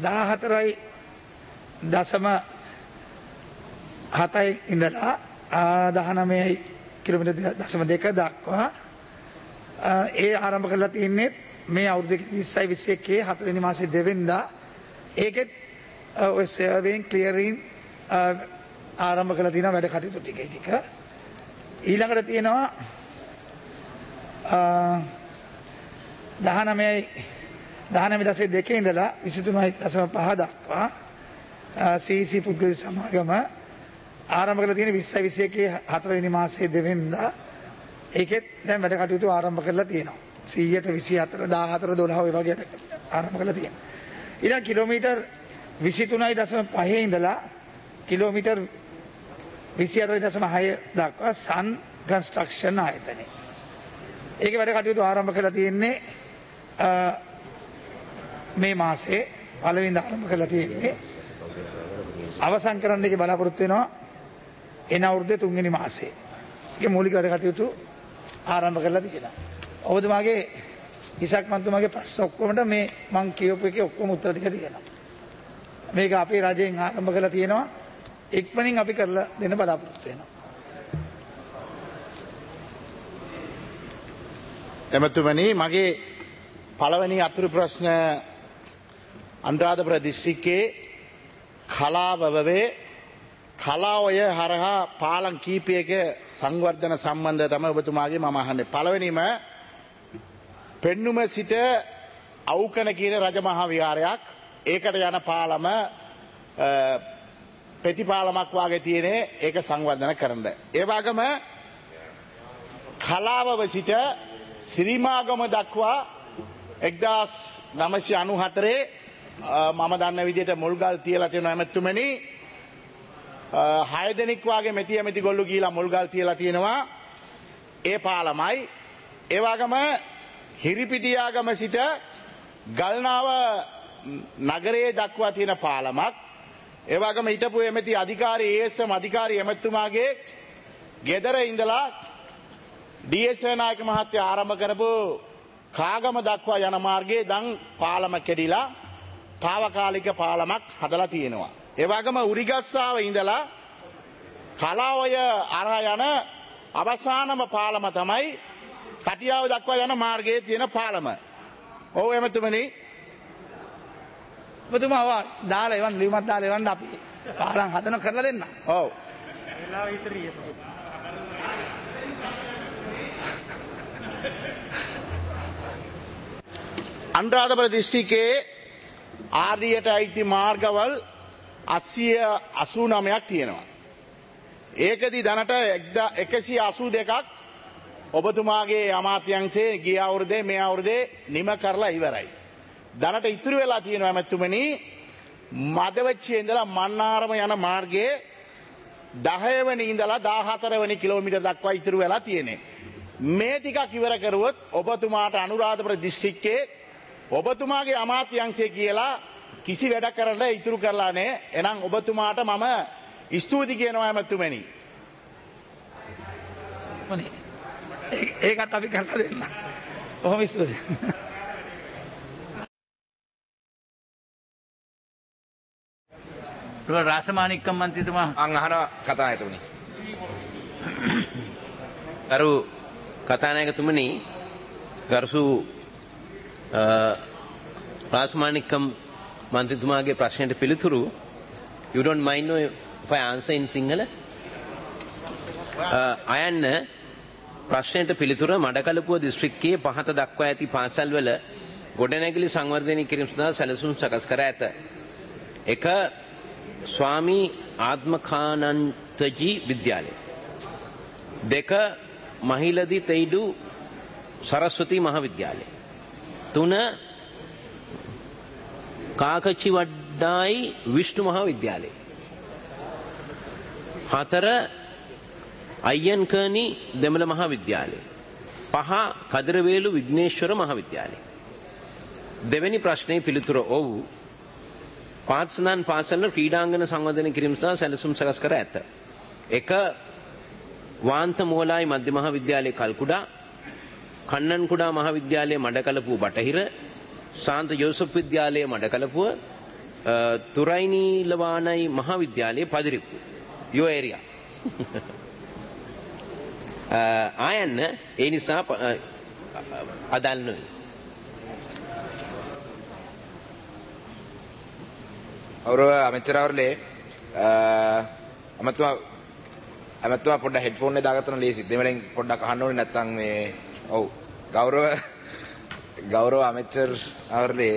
14.7 ඉඳලා 19 කිලෝමීටර් 2 දක්වා ඒ ආරම්භ කරලා තියෙන්නේ මේ අවුරුදු 2021 4 වෙනි මාසේ 2 වෙනිදා. ඒකෙත් ඔය සර්වේයින් ක්ලියරින් ආරම්භ කරලා තියෙනවා වැඩ කටයුතු ටික. ඊළඟට තියෙනවා 19.2 ඉඳලා 23.5 දක්වා CC පුද්ගල සමාගම ආරම්භ කරලා තියෙන 2021 4 වෙනි මාසේ 2 වෙනිදා. ඒකෙත් දැන් වැඩ කටයුතු ආරම්භ කරලා තියෙනවා. 100ට 24 14 12 ඔය වගේ ආරම්භ කරලා තියෙනවා. ඊළඟ කිලෝමීටර් 23.5 ඉඳලා කිලෝමීටර් 24.6 දක්වා සන් කන්ස්ට්‍රක්ෂන් ආයතනය. ඒක වැඩ කටයුතු ආරම්භ කරලා තියෙන්නේ මේ මාසේ පළවෙනිදා ආරම්භ කරලා තියෙන්නේ. අවසන් කරන්න එක බලාපොරොත්තු වෙනවා එන අවුරුද්දේ 3 වෙනි මාසේ. ඒකේ මූලික වැඩ කටයුතු ආරම්භ කරලා තියෙනවා. ඔබතුමාගේ ඉසක් මන්තුමාගේ ප්‍රශ්න ඔක්කොමට මේ මං කියපු එකේ ඔක්කොම උත්තර ටික තියෙනවා. මේක අපේ රජයෙන් ආරම්භ කරලා තියෙනවා. ඉක්මනින් අපි කරලා දෙන්න බලාපොරොත්තු වෙනවා. එමතුමනි මගේ පළවෙනි අතුරු ප්‍රශ්න අනුරාධපුර දිස්ත්‍රික්කයේ කලාවවේ කලාඔය හරහා පාලම් කීපයක සංවර්ධන සම්බන්ධ තමයි ඔබතුමාගේ මම අහන්නේ. පළවෙනිම පෙන්නුම සිට අවුකන කියන රජමහා විහාරයක් ඒකට යන පාලම ප්‍රතිපාලමක් වාගේ තියෙන ඒක සංවර්ධන කරන්න. ඒ වගේම කලාවව සිට සිරිමාගම දක්වා 1994 මම දන්න විදිහට මුල්ගල් තියලා තියෙනවා එමෙතුමනි. 6 දෙනෙක් වාගේ මෙති ගොල්ලු ගිහිලා මුල්ගල් තියලා තියෙනවා. ඒ පාලමයි. ඒ වගේම හිරිපිටියාගම සිට ගල්නාව නගරයේ දක්වා තියෙන පාලමක්. ඒ වගේම හිටපු එමෙති අධිකාරී ඒඑස්එම් අධිකාරී එමෙතුමාගේ ගෙදර ඉඳලා ඩීඑස් නායක මහත්තයා ආරම්භ කරපු කාගම දක්වා යන මාර්ගයේ දැන් පාලම කැඩිලා తాවකාලික පාලමක් හදලා තියෙනවා. ඒ වගේම උරිගස්සාව ඉඳලා කලාඔය අරහා යන අවසානම පාලම තමයි කටියාව දක්වා යන මාර්ගයේ තියෙන පාලම. ඔව් එමෙතුමනි. ඔබතුමා දාලා එවන් ලියුමක් දාලා එවන්න අපි පාලම් හදන කරලා දෙන්න. ඔව්. වෙලාව ඉතිරිය. අනුරාධපුර දිස්ත්‍රික්කයේ ආර්යයට අයිති මාර්ගවල් 889ක් තියෙනවා. ඒකදී දැනට 182ක් ඔබතුමාගේ අමාත්‍යංශයේ ගිය අවුරුද්දේ මේ අවුරුද්දේ නිම කරලා ඉවරයි. දැනට ඉතුරු වෙලා තියෙනවා එමෙතුමනි මදවච්චියේ ඉඳලා මන්නාරම යන මාර්ගයේ 10 වෙනි ඉඳලා 14 වෙනි කිලෝමීටර් දක්වා ඉතුරු වෙලා තියෙන්නේ. මේ ටිකක් ඉවර කරුවොත් ඔබතුමාට අනුරාධපුර දිස්ත්‍රික්කයේ ඔබතුමාගේ අමාත්‍යංශය කියලා කිසි වැඩ කරන්න ඉතුරු කරලා නැහැ. එහෙනම් ඔබතුමාට මම ස්තුති කියනවා එමෙතුමනි. ඒකත් අපි කරලා දෙන්න. බොහොම ස්තුතියි. රාසමානික්කම් මන්ත්‍රීතුමා අහන කතානායකතුමනි. ගරු කතානායකතුමනි ගරුසු රාසමානික්කම් මන්ත්‍රීතුමාගේ ප්‍රශ්නයට පිළිතුරු you don't mind no if I answer in Sinhala? අයන්න ප්‍රශ්නයට පිළිතුර මඩකලපුව දිස්ත්‍රික්කයේ පහත දක්වා ඇති පාසල්වල ගොඩනැගිලි සංවර්ධනය කිරීම සඳහා සැලසුම් සකස් කර ඇත. එක ස්වාමී ආත්මකානන්තජී විද්‍යාලය. දෙක මහිලදි තෙයිඩු සරස්වති මහාවිද්‍යාලය. තුන කාකචි වඩ්ඩායි විෂ්ණු මහාවිද්‍යාලය. හතර අය්යන්කර්ණි දෙමළ මහාවිද්‍යාලය. පහ කදිරවේලු විග්නේශ්වර මහාවිද්‍යාලය. දෙවැනි ප්‍රශ්නයේ පිළිතුර ඔව්. පාත්සනන් පාසල ක්‍රීඩාංගන සංවර්ධනය කිරීම සඳහා සැලසුම් සකස් කර ඇත. එක වාන්ත මෝලායි මධ්‍ය මහාවිද්‍යාලයේ කල්කුඩා, කන්නන්කුඩා මහාවිද්‍යාලයේ මඩකලපුව බටහිර, ශාන්ත යෝසප් විද්‍යාලයේ මඩකලපුව, තුරයිනීලවානයි මහාවිද්‍යාලයේ පදිරිප්පු. your area. ආයන්න ඒ නිසා අදාළ නෙවෙයි. ගෞරව அமைச்சர் அவர்களே අමතුමා පොඩ්ඩක් හෙඩ්ෆෝන් එක දාගත්තම ලේසි. දෙමළෙන් පොඩ්ඩක් අහන්න ඕනේ නැත්නම් මේ ඔව් கௌரவ அமைச்சர் அவர்களே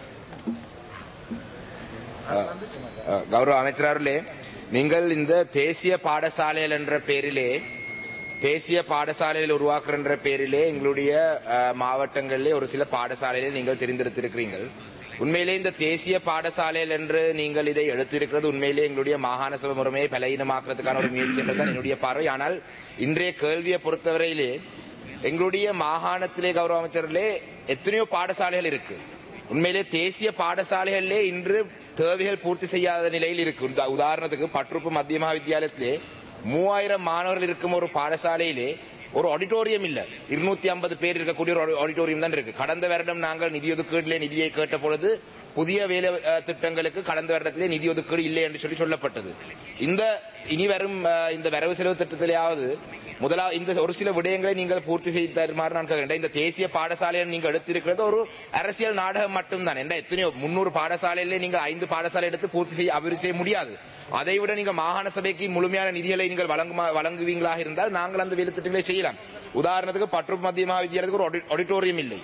நீங்கள் இந்த தேசிய பாடசாலைகள் என்ற பேரிலே தேசிய பாடசாலைகள் உருவாக்குற பேரிலே எங்களுடைய மாவட்டங்களிலே ஒரு சில பாடசாலைகளை நீங்கள் தெரிந்தெடுத்திருக்கிறீர்கள். உண்மையிலே இந்த தேசிய பாடசாலைகள் என்று நீங்கள் இதை எடுத்திருக்கிறது உண்மையிலே எங்களுடைய மாகாண சபை முறைமையை பலகீனமாக்குறதுக்கான ஒரு முயற்சி என்றுதான் என்னுடைய பார்வை. ஆனால் இன்றைய கேள்வியை பொறுத்தவரையிலே எங்களுடைய மாகாணத்திலே கௌரவ அமைச்சர்களே எத்தனையோ பாடசாலைகள் இருக்கு. உண்மையிலே தேசிய பாடசாலைகளிலே இன்று தேவைகள் பூர்த்தி செய்யாத நிலையில் இருக்கு. உதாரணத்துக்கு பற்றுப்பு மத்திய மகாவித்யாலயத்திலே 3000 மாணவர்கள் இருக்கும் ஒரு பாடசாலையிலே ஒரு ஆடிட்டோரியம் இல்ல. 250 பேர் இருக்கக்கூடிய ஒரு ஆடிட்டோரியம் தான் இருக்கு. கடந்த வருடம் நாங்கள் நிதி ஒதுக்கீட்டிலே நிதியை கேட்ட பொழுது புதிய வேலை திட்டங்களுக்கு கடந்த வருடத்திலே நிதி ஒதுக்கீடு இல்லை என்று சொல்லப்பட்டது. இந்த இனி வரும் இந்த வரவு செலவு திட்டத்திலேயாவது இந்த ஒரு சில விடயங்களை நீங்கள் பூர்த்தி செய்து தருமாறு நான் கேட்கிறேன். இந்த தேசிய பாடசாலையை நீங்கள் எடுத்திருக்கிறது ஒரு அரசியல் நாடகம் மட்டும்தான். எத்தனையோ 300 பாடசாலையிலே நீங்கள் 5 பாடசாலை எடுத்து பூர்த்தி செய்ய அபிவிருத்தி செய்ய முடியாது. அதை விட நீங்க மாகாண சபைக்கு முழுமையான நிதிகளை நீங்கள் வழங்குவீங்களாக இருந்தால் நாங்கள் அந்த வேலை திட்டங்களை செய்யலாம். உதாரணத்துக்கு பற்றுப்பு மத்திய மகாவித்யாலயத்துக்கு ஒரு ஆடிட்டோரியம் இல்லை.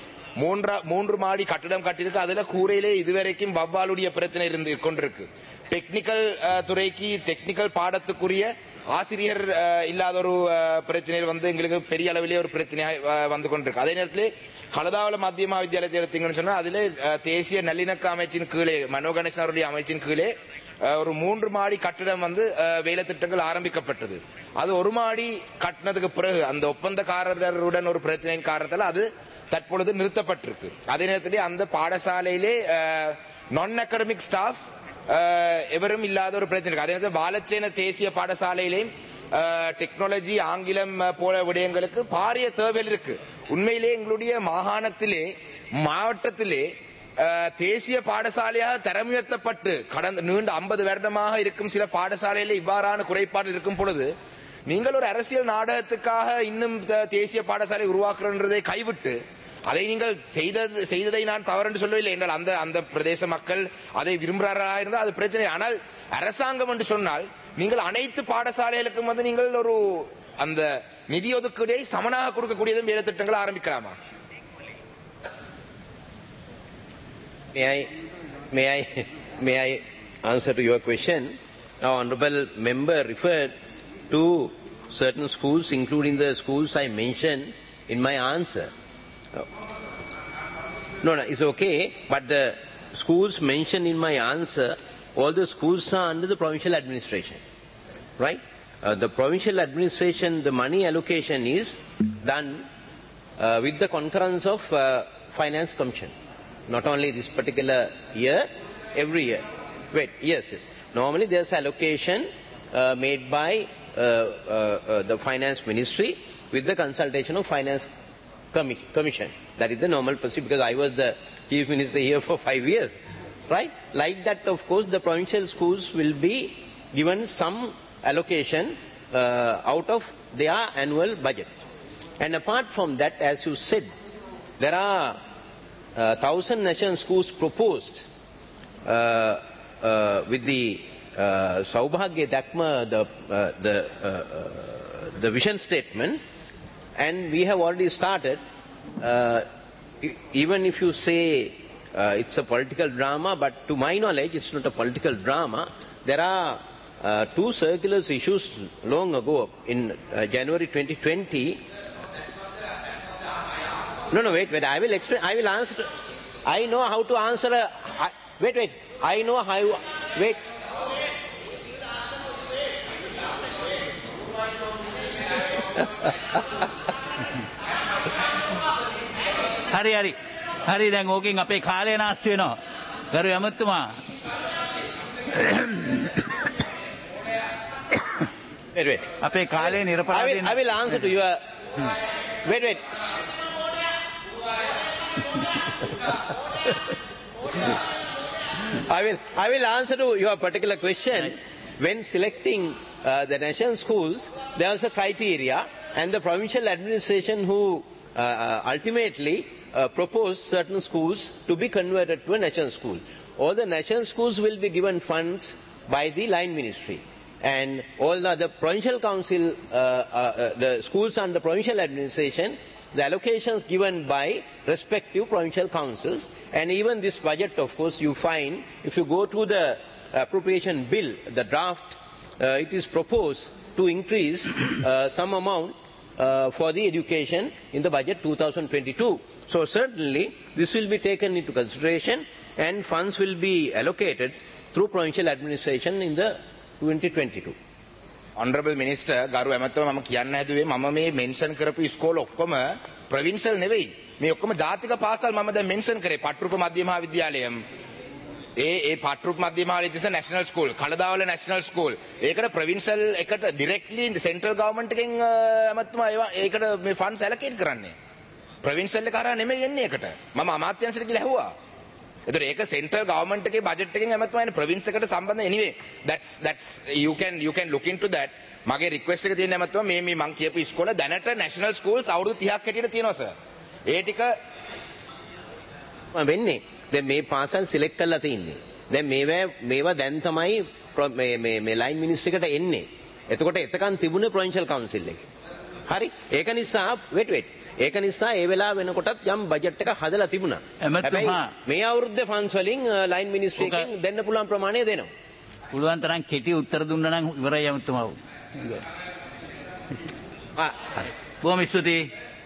3 மாடி கட்டிடம் கட்டிருக்கு. அதுல கூரையிலே இதுவரைக்கும் வவ்வாலுடைய பிரச்சனை இருந்து கொண்டிருக்கு. டெக்னிக்கல் துறைக்கு டெக்னிக்கல் பாடத்துக்குரிய ஆசிரியர் இல்லாத ஒரு பிரச்சனையில் எங்களுக்கு பெரிய அளவிலே ஒரு பிரச்சனையாக வந்து கொண்டிருக்கு. அதே நேரத்தில் கலதாவல மத்திய மகாவித்யாலயத்தை எடுத்தீங்கன்னு சொன்னா அதிலே தேசிய நல்லிணக்க அமைச்சின் கீழே மனோ கணேசன் அவருடைய அமைச்சின் கீழே ஒரு 3 மாடி கட்டிடம் வேலை திட்டங்கள் ஆரம்பிக்கப்பட்டது. அது 1 மாடி கட்டினதுக்கு பிறகு அந்த ஒப்பந்தக்காரருடன் ஒரு பிரச்சனையின் காரணத்தால் அது தற்பொழுது நிறுத்தப்பட்டிருக்கு. அதே நேரத்திலே அந்த பாடசாலையிலே நான் அகாடமிக் ஸ்டாஃப் எவரும் இல்லாத ஒரு பிரச்சனை இருக்கு. அதே நேரத்தில் வாலச்சேன தேசிய பாடசாலையிலேயும் டெக்னாலஜி ஆங்கிலம் போல விடயங்களுக்கு பாரிய தேவைகள் இருக்கு. உண்மையிலே எங்களுடைய மாகாணத்திலே மாவட்டத்திலே தேசிய பாடசாலையாக தரம் உயர்த்தப்பட்டு கடந்த நீண்ட 50 வருடமாக இருக்கும் சில பாடசாலையில இவ்வாறான குறைபாடு இருக்கும் பொழுது நீங்கள் ஒரு அரசியல் நாடகத்துக்காக இன்னும் தேசிய பாடசாலை உருவாக்குறதை கைவிட்டு அதை நீங்கள் செய்ததை நான் தவறு என்று சொல்லவில்லை என்றால் அந்த பிரதேச மக்கள் அதை விரும்புகிறார்களாக இருந்தால் அது பிரச்சனை. ஆனால் அரசாங்கம் என்று சொன்னால் நீங்கள் அனைத்து பாடசாலைகளுக்கும் நீங்கள் ஒரு அந்த நிதி ஒதுக்கீடை சமனாக கொடுக்கக்கூடியதும் வேலை திட்டங்கள் ஆரம்பிக்கலாமா? May I answer to your question? Now, honorable member referred to certain schools, including the schools I mentioned in my answer. No, it's okay. But the schools mentioned in my answer, all the schools are under the provincial administration, right? The provincial administration, the money allocation is done with the concurrence of Finance Commission. Not only this particular year, every year. Wait, yes. Normally there's allocation made by the Finance Ministry with the consultation of Finance Commission. That is the normal procedure because I was the Chief Minister here for 5 years. Right? Like that, of course, the provincial schools will be given some allocation out of their annual budget. And apart from that, as you said, there are 1,000 national schools proposed with the Saubhagya Dakma, the vision statement, and we have already started. Even if you say it's a political drama, but to my knowledge, it's not a political drama. There are 2 circulars issues long ago in January 2020. No, wait. I will explain. I will answer. I know how to answer. Wait. I know how. Wait. හරි දැන් ඕකෙන් අපේ කාලය නාස්ති වෙනවා. ගරු ඇමතුමා. Wait. අපේ කාලය නිරපරාධයෙන් I will answer to your. Wait. I will answer to your particular question. Right. When selecting the national schools, there is a criteria, and the provincial administration who ultimately propose certain schools to be converted to a national school. All the national schools will be given funds by the line ministry, and all the other provincial council, the schools under provincial administration, the allocations given by respective provincial councils. And even this budget, of course, you find, if you go to the appropriation bill, the draft, it is proposed to increase some amount for the education in the budget 2022. So certainly this will be taken into consideration, and funds will be allocated through provincial administration in the 2022. Honorable Minister, ගරු ඇමතුමා මම කියන්න හැදුවේ මම මේ මෙන්ෂන් කරපු ස්කෝල ඔක්කොම ප්‍රොවින්ෂල් නෙවෙයි. මේ ඔක්කොම ජාතික පාසල් මම දැන් මෙන්ෂන් කරේ. පට්රුප මධ්‍ය මහා විද්‍යාලයම ඒ පට්රුප මධ්‍ය මහා විද්‍යාලය නැෂනල් ස්කූල්, කළදාවල නැෂනල් ස්කූල්. ඒකට ප්‍රොවින්ෂල් එකට ඩිරෙක්ට්ලි සෙන්ට්‍රල් ගවර්න්මන්ට් එකෙන් ඇමතුමා ඒකට මේ ෆන්ඩ්ස් ඇලොකේට් කරන්නේ. ප්‍රොවින්ෂල් එක හරහා නෙමෙයි එන්නේ ඒකට. මම අමාත්‍යාංශයට ගිහලා ඇහුවා. එතකොට ඒක සෙන්ට්‍රල් ගවර්න්මන්ට් එකේ බජට් එකෙන් ඇමතුමා එන්නේ ප්‍රොවින්ස් එකට සම්බන්ධ anyway that's you can look into that. මගේ රික්වෙස්ට් එක තියෙන ඇමතුමා මේ මං කියපු ඉස්කෝල දැනට නැෂනල් ස්කූල්ස් අවුරුදු 30ක් හැටියට තියෙනවා සර්. ඒ ටික වෙන්නේ දැන් මේ පාසල් සිලෙක්ට් කරලා තින්නේ. දැන් මේවා දැන් තමයි මේ ලයින් මිනිස්ට්‍රි එකට එන්නේ. එතකොට එතකන් තිබුණේ ප්‍රොවින්ෂල් කවුන්සිල් එකේ. හරි. ඒක නිසා wait ඒක නිසා ඒ වෙලාව වෙනකොටත් යම් බජට් එකක් හදලා තිබුණා. හැබැයි මේ අවුරුද්දේ ෆන්ඩ්ස් වලින් ලයින් මිනිස්ට්‍රි එකෙන් දෙන්න පුළුවන් ප්‍රමාණය දෙනවා. පුළුවන් තරම් කෙටි උත්තර දුන්නා නම් ඉවරයි යමුතුමා. බොහොම ස්තුතියි.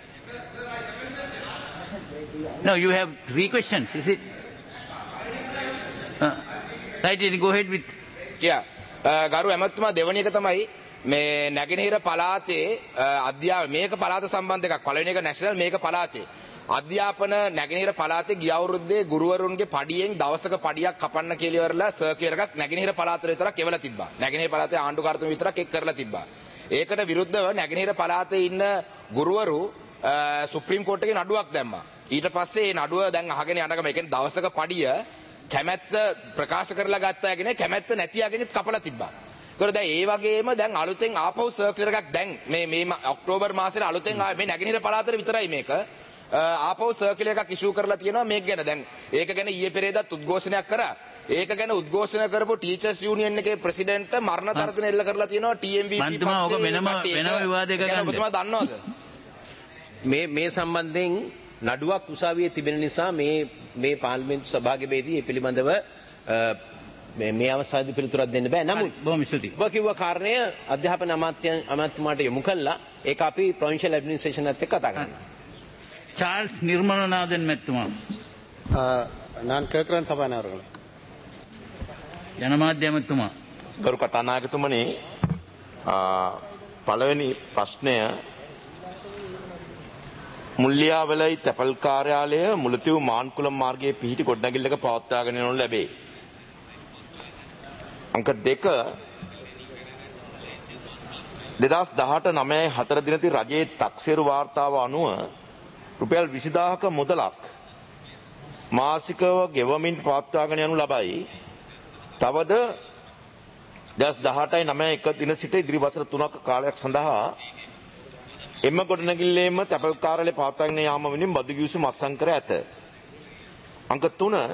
No, you have 3 questions, is it? Right, go ahead with. Yeah. ගරු ඇමතුමා දෙවැනි එක තමයි මේ නැගෙනහිර පළාතේ මේක පළාත සම්බන්ධ එකක්. පළවෙනි එක නැෂනල්, මේක පළාතේ. අධ්‍යාපන නැගෙනහිර පළාතේ ගිය අවුරුද්දේ ගුරුවරුන්ගේ පඩියෙන් දවසක පඩියක් කපන්න කියලා ඉවරලා සර්කියුලර් එකක් නැගෙනහිර පළාතට විතරක් එවලා තිබ්බා. නැගෙනහිර පළාතේ ආණ්ඩුකාරතුමා විතරක් ඒක කරලා තිබ්බා. ඒකට විරුද්ධව නැගෙනහිර පළාතේ ඉන්න ගුරුවරු සුප්‍රීම කෝට් එකේ නඩුවක් දැම්මා. ඊට පස්සේ මේ නඩුව දැන් අහගෙන යනකම ඒ කියන්නේ දවසක පඩිය කැමැත්ත ප්‍රකාශ කරලා ගත්තාගෙන කැමැත්ත නැති යගෙත් කපලා තිබ්බා. ඒතකොට දැන් ඒ වගේම දැන් අලුතෙන් ආපහු සර්කියුලර් එකක් දැන් මේ ඔක්තෝබර් මාසෙට අලුතෙන් මේ නැගෙනහිර පළාතේ විතරයි මේක ආපහු සර්කියුලර් එකක් ඉෂුව කරලා තියෙනවා මේක ගැන. දැන් ඒක ගැන ඊයේ පෙරේදත් උද්ඝෝෂණයක් කරා. ඒක ගැන උද්ඝෝෂණ කරපු ටීචර්ස් යූනියන් එකේ ප්‍රෙසිඩන්ට් මරණ තර්ජන එල්ල කරලා තියෙනවා TMVP පක්ෂයේ. වෙනම විවාදයක ගන්න. ඔබතුමා දන්නවද? මේ සම්බන්ධයෙන් නඩුවක් උසාවියේ තිබෙන නිසා මේ පාර්ලිමේන්තු සභාවකයේදී මේ පිළිබඳව මේ අවස්ථාවේදී පිළිතුරක් දෙන්න බෑ. නමුත් බොහොම ස්තුතියි. ඔබ කිව්ව කාරණය අධ්‍යාපන අමාත්‍යතුමාට යොමු කළා. ඒක අපි ප්‍රොවින්ෂල් ඇඩ්මිනිස්ට්‍රේෂන් එකත් එක්ක කතා කරනවා. சார்ல்ஸ் நிர்மலநாதன் மெத்துமா. நான் கேட்கிறேன் சபாநாயகர் அவர்களே. ජනමාධ්‍ය மெத்துமா. ගරු කතානායකතුමනි, පළවෙනි ප්‍රශ්නය මුල්ලියාවලයි තැපල් කාර්යාලය මුලතිව් මාන්කුලම් මාර්ගයේ පිහිටි ගොඩනැගිල්ලක පවත්වාගෙන යනු ලැබේ. අංක 2 2018-9 දිනදී රජයේ තක්සේරු වාර්තාව අනුව රුපියල් 20000ක මුදලක් මාසිකව ගෙවමින් පවත්වාගෙන යනු ලබයි. තවද 2018-9 දින සිට ඉදිරි වසර 3ක කාලයක් සඳහා එම ගොඩනැගිල්ලේම තැපල් කාර්යාලය පවත්වාගෙන යාම වෙනුවෙන් බදු ගිවිසුම අත්සන් කර ඇත. අංක 3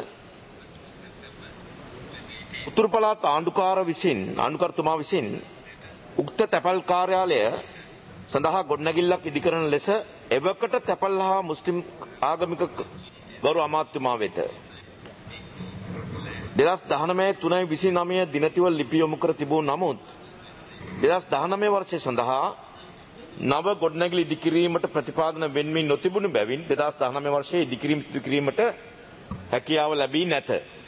උතුරු පළාත් ආණ්ඩුකාරතුමා විසින් උක්ත තැපල් කාර්යාලය සඳහා ගොඩනැගිල්ලක් ඉදිකරන ලෙස එවකට තැපල් හා මුස්ලිම් ආගමික ගරු අමාත්‍යතුමා වෙත 2019-3-29 දිනතිවල ලිපි යොමු කර තිබූ නමුත් 2019 වර්ෂය සඳහා නව ගොඩනැගිලි ඉදිකිරීමට ප්‍රතිපාදන වෙන්මින් නොතිබුණු බැවින් 2019 වර්ෂයේ ඉදිකිරීම සිදු කිරීමට හැකියාව ලැබී නැත.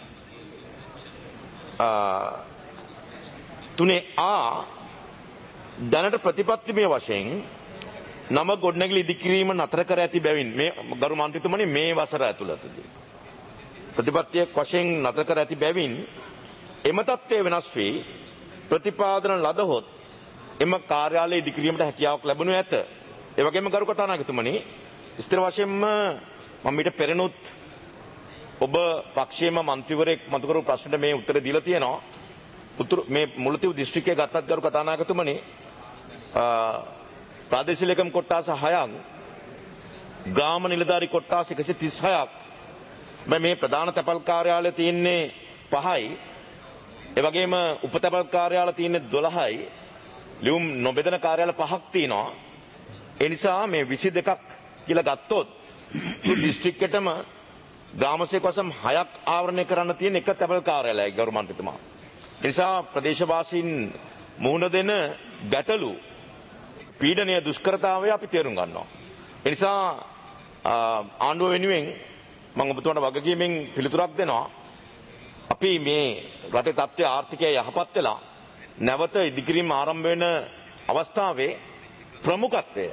3A දැනට ප්‍රතිපත්තිමය වශයෙන් නව ගොඩනැගිලි ඉදිකිරීම නතර කර ඇති බැවින් මේ ගරු මන්ත්‍රීතුමනි මේ වසර ඇතුළතදී ප්‍රතිපත්තියක් වශයෙන් නතර කර ඇති බැවින් එම තත්ත්වය වෙනස් වී ප්‍රතිපාදන ලදහොත් එම කාර්යාලය ඉදිකිරීමට හැකියාවක් ලැබෙනු ඇත. ඒ වගේම ගරු කතානායකතුමනි, ස්ථිර වශයෙන්ම මම ඊට පෙරනුත් ඔබ පක්ෂයේම මන්ත්‍රීවරයෙක් මතු කරපු ප්‍රශ්නෙට මේ උත්තර දීලා තියෙනවා. මේ මුලතිව් දිස්ත්‍රික්කයේ ගත්තත් ගරු කතානායකතුමනි ප්‍රාදේශීය ලේකම් කොට්ටාස 6ක් ග්‍රාම නිලධාරී කොට්ටාස 136ක් මේ ප්‍රධාන තැපැල් කාර්යාලය තියෙන්නේ 5යි. ඒ වගේම උපතැපැල් කාර්යාල තියෙන්නේ 12යි. ලියුම් නොබෙදෙන කාර්යාල 5ක් තියෙනවා. ඒ නිසා මේ 22ක් කියලා ගත්තොත් දිස්ත්‍රික්කෙටම ග්‍රාමසේවක වශයෙන් 6ක් ආවරණය කරන්න තියෙන එක තැපැල් කාර්යාලයයි ගරු මන්ත්‍රීතුමා. ඒ නිසා ප්‍රදේශවාසීන් මුහුණ දෙන ගැටලු පීඩනීය දුෂ්කරතාවය අපි තේරුම් ගන්නවා. ඒ නිසා ආණ්ඩුව වෙනුවෙන් මම ඔබතුමාට වගකීමෙන් පිළිතුරක් දෙනවා. අපි මේ රටේ තත්ත්වය ආර්ථිකය යහපත් වෙලා නැවත ඉදිකිරීම ආරම්භ වෙන අවස්ථාවේ ප්‍රමුඛත්වය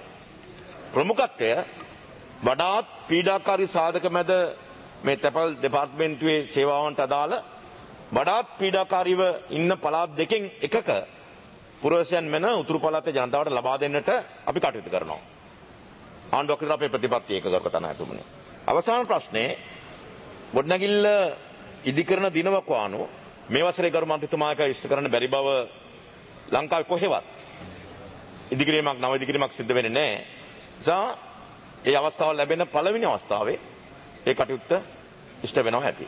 වඩාත් පීඩාකාරී සාධක මැද මේ තැපැල් දෙපාර්තමේන්තුවේ සේවාවන්ට අදාළ වඩාත් පීඩාකාරීව ඉන්න පළාත් දෙකෙන් එකක පුරවැසියන් මෙන උතුරු පළාතේ ජනතාවට ලබා දෙන්නට අපි කටයුතු කරනවා. ආණ්ඩුවක් විතර අපේ ප්‍රතිපත්තිය ඒක ගරු කතානායකතුමනි. අවසාන ප්‍රශ්නේ ගොඩනැගිල්ල ඉදිකරන දිනවකවානු මේ වසරේ ගරු මන්ත්‍රීතුමාක ඉෂ්ට කරන්න බැරි බව ලංකාවේ කොහෙවත් ඉදිකිරීමක් නව ඉදිකිරීමක් සිද්ධ වෙන්නේ නැහැ. නිසා ඒ අවස්ථාව ලැබෙන පළවෙනි අවස්ථාවේ ඒ කටයුත්ත ඉෂ්ට වෙනවා ඇති.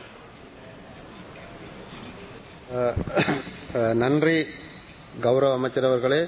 நன்றி கௌரவ அமைச்சர் அவர்களே.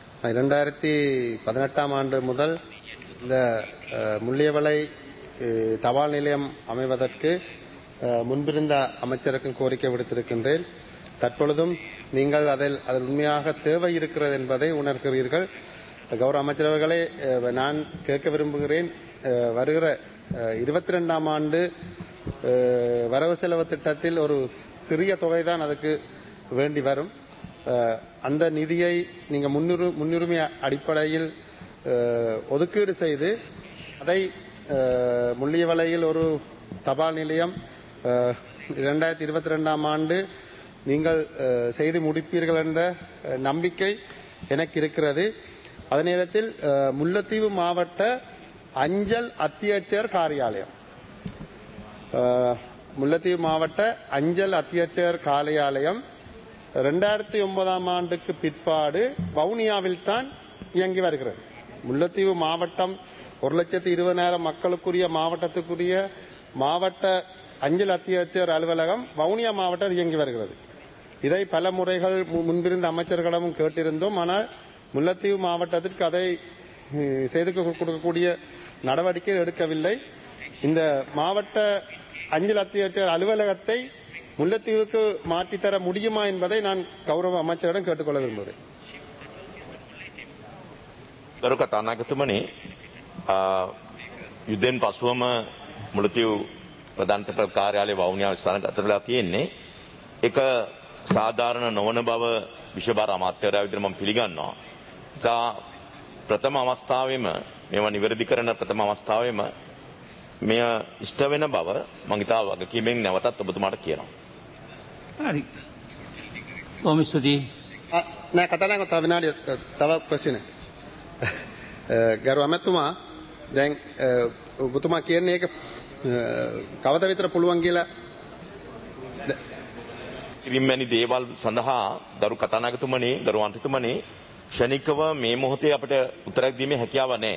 2018ஆம் ஆண்டு முதல் இந்த முள்ளியவளை தபால் நிலையம் அமைவதற்கு முன்பிருந்த அமைச்சருக்கும் கோரிக்கை விடுத்திருக்கின்றேன். தற்பொழுதும் நீங்கள் அதில் உண்மையாக தேவை இருக்கிறது என்பதை உணர்கிறீர்கள். கௌரவ அமைச்சர் அவர்களே, நான் கேட்க விரும்புகிறேன், வருகிற 22ஆம் ஆண்டு வரவு செலவு திட்டத்தில் ஒரு சிறிய தொகைதான் அதுக்கு வேண்டி வரும். அந்த நிதியை நீங்கள் முன்னுரிமை அடிப்படையில் ஒதுக்கீடு செய்து அதை முள்ளியவளையில் ஒரு தபால் நிலையம் 2022ஆம் ஆண்டு நீங்கள் செய்து முடிப்பீர்கள் என்ற நம்பிக்கை எனக்கு இருக்கிறது. அதே நேரத்தில் முல்லைத்தீவு மாவட்ட அஞ்சல் அத்தியட்சகர் காரியாலயம், முல்லைத்தீவு மாவட்ட அஞ்சல் அத்தியட்சகர் காரியாலயம் 2009ஆம் ஆண்டுக்கு பிற்பாடு வவுனியாவில் தான் இயங்கி வருகிறது. முல்லைத்தீவு மாவட்டம் 1,20,000 மக்களுக்குரிய மாவட்டத்துக்குரிய மாவட்ட அஞ்சல் அத்தியட்சகர் அலுவலகம் வவுனியா மாவட்டம் இயங்கி வருகிறது. இதை பல முறைகள் முன்பிருந்த அமைச்சர்களிடமும் கேட்டிருந்தோம். ஆனால் முல்லைத்தீவு மாவட்டத்திற்கு அதை செய்து கொடுக்கக்கூடிய நடவடிக்கை எடுக்கவில்லை. இந்த மாவட்ட அஞ்சல் அத்தியட்சகர் அலுவலகத்தை முல்லைத்தீவுக்கு மாற்றித்தர முடியுமா என்பதை நான் கௌரவ அமைச்சரிடம் கேட்டுக்கொள்ள விரும்புகிறேன். ගරු කතානායකතුමනි, යුද්ධෙන් පසුවම මුලතිව් ප්‍රධාන තැපැල් කාර්යාලය වවුනියාව ස්ථානගත වෙලා තියෙන්නේ. ඒක සාධාරණ නොවන බව විශ්වභාර අමාත්‍යවරයා විදිහට මම පිළිගන්නවා. නිසා ප්‍රථම අවස්ථාවේම මේවා නිවැරදි කරන ප්‍රථම අවස්ථාවේම මෙය ඉෂ්ට වෙන බව මම ඉතා වගකීමෙන් නැවතත් ඔබතුමාට කියනවා. හරි. කොහොමද නෑ කතානායක තව විනාඩිය තව ක්වෙස්චන් එක. ගරු අමතුමා දැන් ඔබතුමා කියන්නේ ඒක කවද විතර පුළුවන් කියලා ඉරිමැනි දේවල් සඳහා ගරු කතානායකතුමනි, ගරු මන්ත්‍රීතුමනි, ක්ෂණිකව මේ මොහොතේ අපිට උත්තරයක් දීමේ හැකියාව නැහැ.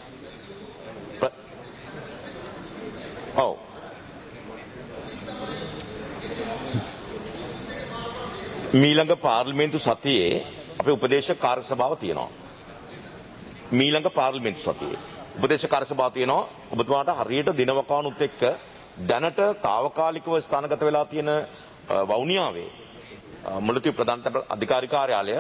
ඔව්. මීළඟ පාර්ලිමේන්තු සතියේ අපේ උපදේශක කාර්ය සභාව තියෙනවා. මීළඟ පාර්ලිමේන්තු සතියේ උපදේශක කාර්ය සභාව තියෙනවා. ඔබතුමාට හරියට දිනවකානුත් එක්ක දැනට తాවකාලිකව ස්ථානගත වෙලා තියෙන වවුනියාවේ මුලතිව් ප්‍රධාන අධිකාරී කාර්යාලය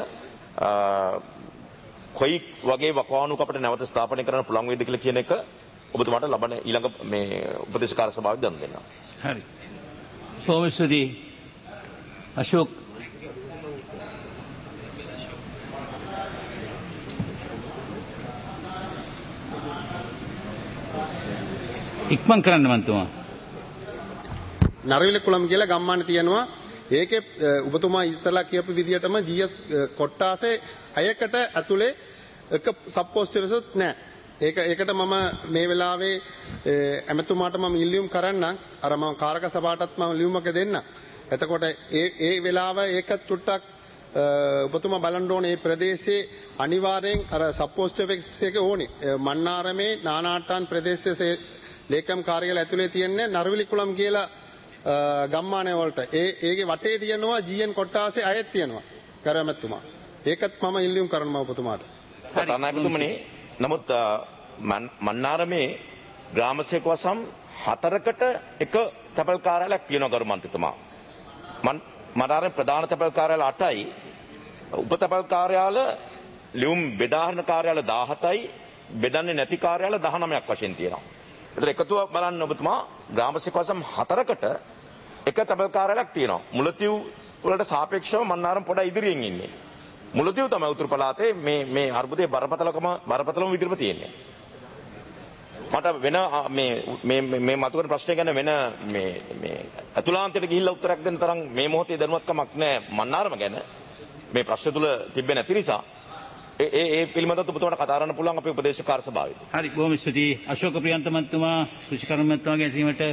කොයි වගේ වකවානුක අපිට නැවත ස්ථාපනය කරන්න පුළුවන් වේද කියලා කියන එක ඔබතුමාට ලබන ඊළඟ මේ උපදේශක කාර්ය සභාවේ දැන් දෙන්නවා. හරි. කොහොමද අශෝක් ඉක්මන් කරන්න මන්තුමා. නරවිල කුලම් කියලා ගම්මාන තියෙනවා. ඒකේ ඔබතුමා ඉස්සලා කියපු විදිහටම GS කොට්ටාසේ අයකට ඇතුලේ එක සබ් පෝස්ට් ඔෆිසුත් නැහැ. ඒකට මම මේ වෙලාවේ ඇමතුමාට මම ඉල්ලුම් කරන්නම්. අර මම කාරක සභාවටත් මම ලියුමක දෙන්න. එතකොට ඒ වෙලාව ඒක චුට්ටක් ඔබතුමා බලන්න ඕනේ මේ ප්‍රදේශයේ අනිවාර්යෙන් අර සප්පෝස්ට් ඔෆිස් එක ඕනේ. මන්නාරමේ නානාට්ටන් ප්‍රදේශයේ ලේකම් කාර්යාලය ඇතුලේ තියෙන නරුවිලිකුளම් කියලා ගම්මානය වලට ඒකේ වටේ තියෙනවා GN කොට්ටාසේ අයෙත් තියෙනවා. කරමැතුමා. ඒකත් මම ඉල්ලුම් කරනවා ඔබතුමාට. කතානායකතුමනි නමුත් මන්නාරමේ ග්‍රාමසේවක වසම් 4කට එක තැපැල් කාර්යාලයක් තියෙනවා ගරු මන්ත්‍රීතුමා. මන්නාරේ ප්‍රධාන තැපැල් කාර්යාල 8යි උප තැපැල් කාර්යාල ලියුම් බෙදාහන කාර්යාල 17යි බෙදන්නේ නැති කාර්යාල 19ක් වශයෙන් තියෙනවා. ඒතර එකතුව බලන්න ඔබතුමා ග්‍රාමසේවක වසම් 4කට එක තැපැල් කාර්යාලයක් තියෙනවා. මුලතිව් වලට සාපේක්ෂව මන්නාරම් පොඩ ඉදිරියෙන් ඉන්නේ. මුලතිව් තමයි උතුරු පළාතේ මේ අර්බුදයේ බරපතලම විදිහට තියෙන්නේ. මට වෙන මේ මතුවෙන ප්‍රශ්නය ගැන වෙන මේ අතුලාන්තයට ගිහිල්ලා උත්තරයක් දෙන්න තරම් මේ මොහොතේ දැනුවත්කමක් නැහැ මන්නාරම ගැන. මේ ප්‍රශ්න තුල තිබෙන්නේ නැති නිසා ඒ පිළිබඳව ඔබතුමාට කතා කරන්න පුළුවන් අපේ උපදේශක කාර්ය සභාවේ. හරි බොහොම ස්තුතියි අශෝක ප්‍රියන්ත මන්තුමා කෘෂිකර්ම මන්තුමාගේ ඇසීමට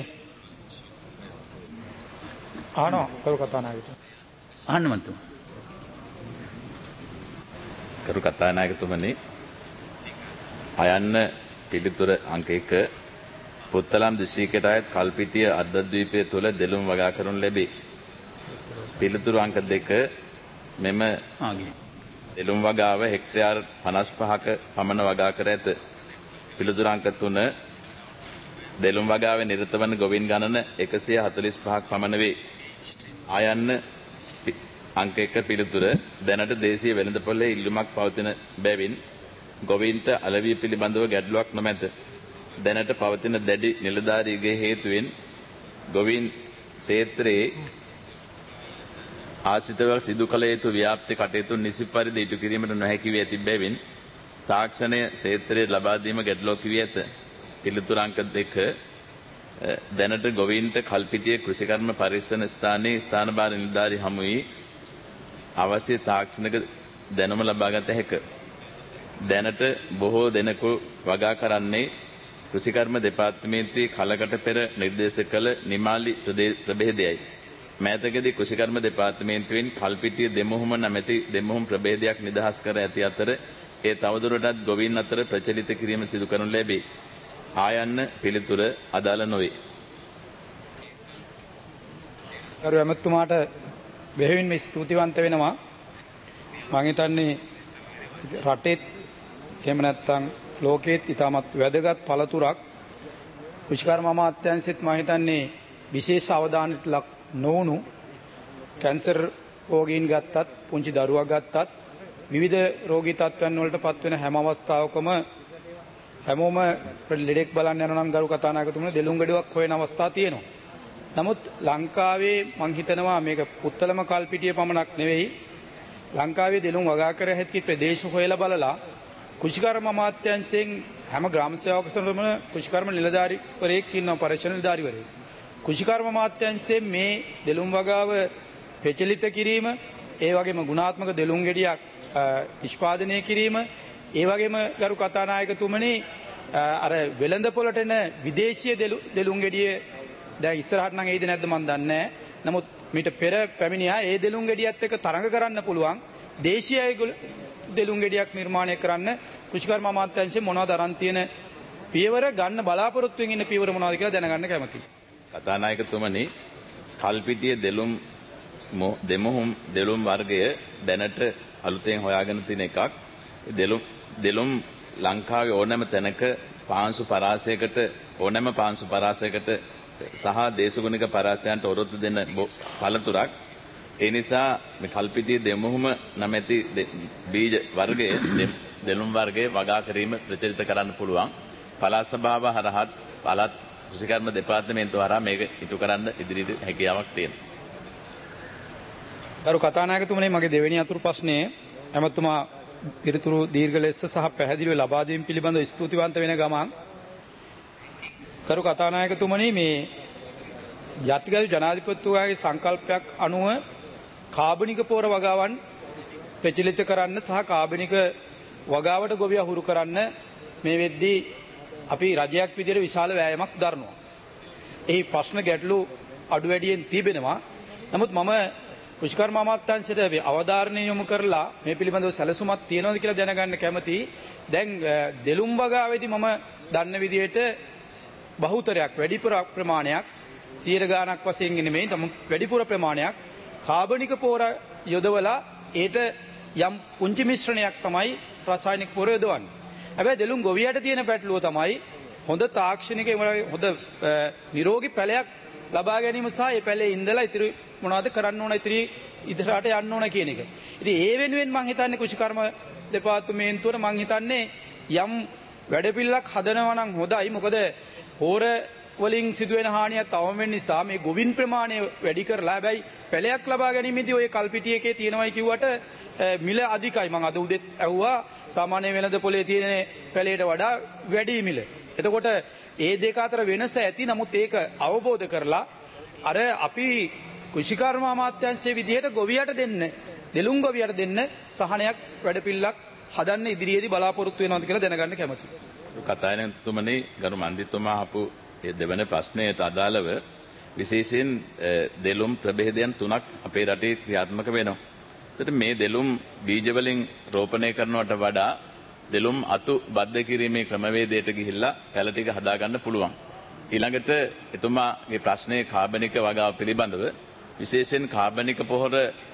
ආනෝ කරු කතානායකතුමා. අහන්න මන්තුමා. කරු කතානායකතුමනි අයන්න පිළිතුර අංක 1 පුත්තලම් දිස්ත්‍රික්කයට අයත් කල්පිටිය අද්දද්වීපය තුළ දෙලුම් වගා කරනු ලැබේ. පිළිතුරු අංක 2 මෙම දෙලුම් වගාව හෙක්ටයාර් 55ක පමණ වගා කර ඇත. පිළිතුරු අංක 3 දෙලුම් වගාවේ නිරත වන ගොවින් ගණන 145ක් පමණ වේ. අයන්න අංක 1 පිළිතුර දැනට දේශීය වෙළඳපොලේ ඉල්ලුමක් පවතින බැවින් ගොවීන්ට අලවිය පිළිබඳව ගැටලුවක් නොමැත. දැනට පවතින දැඩි නිලධාරීගේ හේතුවෙන් ගොවීන් ක්ෂේත්‍රයේ ආසිතව සිදු කළ යුතු ව්‍යාප්ති කටයුතු නිසි පරිදි ඉටු කිරීමට නොහැකි වී ඇති බැවින් තාක්ෂණය ක්ෂේත්‍රයේ ලබා දීම ගැටලුවක් වී ඇත. පිළිතුරු අංක 2 දැනට ගොවීන්ට කල්පිටිය කෘෂිකර්ම පරිශ්‍රණ ස්ථානයේ ස්ථානභාර නිලධාරී හමුවී අවශ්‍ය තාක්ෂණික දැනුම ලබාගත හැකිය. දැනට බොහෝ දෙනෙකු වගා කරන්නේ කෘෂිකර්ම දෙපාර්තමේන්තුවේ කලකට පෙර නිර්දේශ කළ නිමාලි ප්‍රභේදයයි. මෑතකදී කෘෂිකර්ම දෙපාර්තමේන්තුවෙන් කල්පිටිය දෙමුහුම නැමැති දෙමුහුම් ප්‍රභේදයක් නිදහස් කර ඇති අතර ඒ තවදුරටත් ගොවීන් අතර ප්‍රචලිත කිරීම සිදු කරනු ලැබේ. ආයන්න පිළිතුර අදාළ නොවේ. කරු ඇමතුමාට බෙහෙවින්ම ස්තුතිවන්ත වෙනවා. මම හිතන්නේ රටේත් එහෙම නැත්නම් ලෝකෙත් ඉතාමත් වැදගත් පළතුරක් කෘෂිකර්ම අමාත්‍යාංශෙත් මම හිතන්නේ විශේෂ අවධානයට ලක් නොවුණු කැන්සර් රෝගීන් ගත්තත් පුංචි දරුවා ගත්තත් විවිධ රෝගී තත්ත්වයන් වලට පත්වෙන හැම අවස්ථාවකම හැමෝම ලෙඩෙක් බලන්න යනවා නම් ගරු කතානායකතුමනි දෙලුම් ගඩුවක් හොයන අවස්ථා තියෙනවා. නමුත් ලංකාවේ මම හිතනවා මේක පුත්තලම කල්පිටිය පමණක් නෙවෙයි ලංකාවේ දෙලුම් වගා කර හැකි ප්‍රදේශ හොයලා බලලා කෘෂිකර්ම අමාත්‍යාංශයෙන් හැම ග්‍රාම සේවකතුමම කෘෂිකර්ම නිලධාරීවරයෙක් ඉන්නවා පරිශ්‍රණ නිලධාරීවරයෙක්. කෘෂිකර්ම අමාත්‍යාංශයෙන් මේ දෙලුම් වගාව ප්‍රචලිත කිරීම ඒ වගේම ගුණාත්මක දෙලුම් ගෙඩියක් නිෂ්පාදනය කිරීම ඒ වගේම ගරු කතානායකතුමනි අර වෙළඳ පොළට එන විදේශීය දෙලුම් ගෙඩිය දැන් ඉස්සරහට නම් එයිද නැද්ද මන් දන්නේ නැහැ. නමුත් මීට පෙර පැමිණියා ඒ දෙලුම් ගෙඩියත් එක්ක තරඟ කරන්න පුළුවන් දේශීය දෙලුම් ගෙඩියක් නිර්මාණය කරන්න කෘෂිකර්ම අමාත්‍යාංශයෙන් මොනවද අරන් තියෙන පියවර ගන්න බලාපොරොත්තු වෙමින් ඉන්න පියවර මොනවද කියලා දැනගන්න කැමතියි. කතානායකතුමනි කල්පිටිය දෙමුහුම් දෙලුම් වර්ගය දැනට අලුතෙන් හොයාගෙන තියෙන එකක්. දෙලුම් ලංකාවේ ඕනෑම තැනක පාංශු පරාසයකට සහ දේශගුණික පරාසයන්ට ඔරොත්තු දෙන පළතුරක්. ඒ නිසා මේ කල්පිටිය දෙමුහුම නැමැති බීජ වර්ගයේ දෙලුම් වර්ගයේ වගා කිරීම ප්‍රචලිත කරන්න පුළුවන්. පළාත් සභාව හරහත් පළාත් කෘෂිකර්ම දෙපාර්තමේන්තුව හරහා මේක ඉටු කරන්න ඉදිරියට හැකියාවක් තියෙනවා. ගරු කතානායකතුමනි මගේ දෙවෙනි අතුරු ප්‍රශ්නයේ ඇමතුමා පිළිතුරු දීර්ඝ ලෙස සහ පැහැදිලිව ලබා දීම පිළිබඳව ස්තුතිවන්ත වෙන ගමන් කරු කතානායකතුමනි මේ ජාතික ජනාධිපතිතුමාගේ සංකල්පයක් අනුව කාබනික පෝර වගාවන් ප්‍රචලිත කරන්න සහ කාබනික වගාවට ගොවියා හුරු කරන්න මේ වෙද්දී අපි රජයක් විදිහට විශාල වෑයමක් දරනවා. එහි ප්‍රශ්න ගැටලු අඩු වැඩියෙන් තිබෙනවා. නමුත් මම කෘෂිකර්ම අමාත්‍යාංශයට අවධාරණය යොමු කරලා මේ පිළිබඳව සැලසුමක් තියෙනවද කියලා දැනගන්න කැමතියි. දැන් දෙලුම් වගාවේදී මම දන්න විදිහට බහුතරයක් වැඩිපුර ප්‍රමාණයක් 100 ගාණක් වශයෙන් නෙමෙයි නමුත් වැඩිපුර ප්‍රමාණයක් කාබනික පොර යොදවලා ඒට යම් පුංචි මිශ්‍රණයක් තමයි රසායනික පොර යොදවන්නේ. හැබැයි දෙලුම් ගොවියට තියෙන පැටලුව තමයි හොඳ තාක්ෂණික හොඳ නිරෝගී පැලයක් ලබා ගැනීම සහ ඒ පැලේ ඉඳලා ඉතිරි මොනවද කරන්න ඕන ඉදිරියට යන්න ඕන කියන එක. ඉතින් ඒ වෙනුවෙන් මම හිතන්නේ කෘෂිකර්ම දෙපාර්තමේන්තුවට මම හිතන්නේ යම් වැඩපිළිවෙලක් හදනවා නම් හොඳයි. මොකද පොර වලින් සිදුවෙන හානිය තවම වෙන නිසා මේ ගොවින් ප්‍රමාණය වැඩි කරලා හැබැයි පැලයක් ලබා ගැනීමේදී ඔය කල්පිටිය එකේ තියෙනවයි කිව්වට මිල අධිකයි. මම අද උදේත් ඇහුවා සාමාන්‍ය වෙළඳ පොලේ තියෙන පැලයට වඩා වැඩි මිල. එතකොට ඒ දෙක අතර වෙනස ඇති. නමුත් ඒක අවබෝධ කරලා අර අපි කෘෂිකර්ම අමාත්‍යාංශයේ විදිහට ගොවියට දෙන්න දෙලුම් ගොවියට දෙන්න සහනයක් වැඩපිළිවෙලක් හදන්න ඉදිරියේදී බලාපොරොත්තු වෙනවද කියලා දැනගන්න කැමතියි. කතායනතුමනි ගරු මන්දිතුමා ආපු ඒ දෙවන ප්‍රශ්නයට අදාළව විශේෂයෙන් දෙලුම් ප්‍රභේදයන් 3ක් අපේ රටේ ක්‍රියාත්මක වෙනවා. එතකොට මේ දෙලුම් බීජ වලින් රෝපණය කරනවට වඩා දෙලුම් අතු බද්ධ කිරීමේ ක්‍රමවේදයට ගිහිල්ලා පැල ටික හදාගන්න පුළුවන්. ඊළඟට එතුමාගේ ප්‍රශ්නයේ කාබනික වගාව පිළිබඳව විශේෂයෙන් කාබනික පොහොර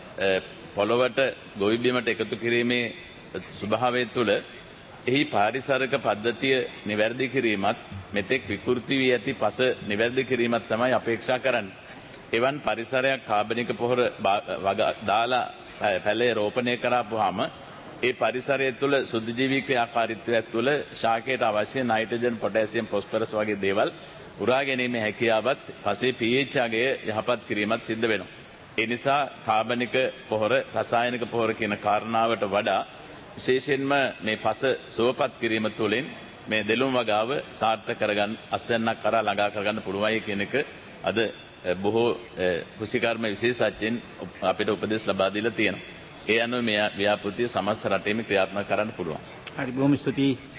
පොළොවට ගොවි බිමට එකතු කිරීමේ ස්වභාවය තුළ එහි පාරිසරික පද්ධතිය නිවැරදි කිරීමත් මෙතෙක් විකෘති වී ඇති පස නිවැරදි කිරීමත් තමයි අපේක්ෂා කරන්නේ. එවන් පරිසරයක් කාබනික පොහොර දාලා පැලේ රෝපණය කරාපුවාම ඒ පරිසරය තුළ සුද්ධජීවී ක්‍රියාකාරීත්වයක් තුළ ශාකයට අවශ්‍ය නයිට්‍රජන් පොටෑසියම් ෆොස්ෆරස් වගේ දේවල් උරා ගැනීමේ හැකියාවත් පසේ pH අගය යහපත් කිරීමත් සිද්ධ වෙනවා. ඒ නිසා කාබනික පොහොර රසායනික පොහොර කියන කාරණාවට වඩා විශේෂයෙන්ම මේ පස සුවපත් කිරීම තුළින් මේ දෙලුම් වගාව සාර්ථක කරගන්න අස්වැන්නක් කරා ළඟා කරගන්න පුළුවන්යි කියන එක අද බොහෝ කෘෂිකර්ම විශේෂඥයින් අපිට උපදෙස් ලබා දීලා තියෙනවා. ඒ අනුව මේ ව්‍යාපෘතිය සමස්ත රටේම ක්‍රියාත්මක කරන්න පුළුවන්. හරි බොහොම ස්තුතියි.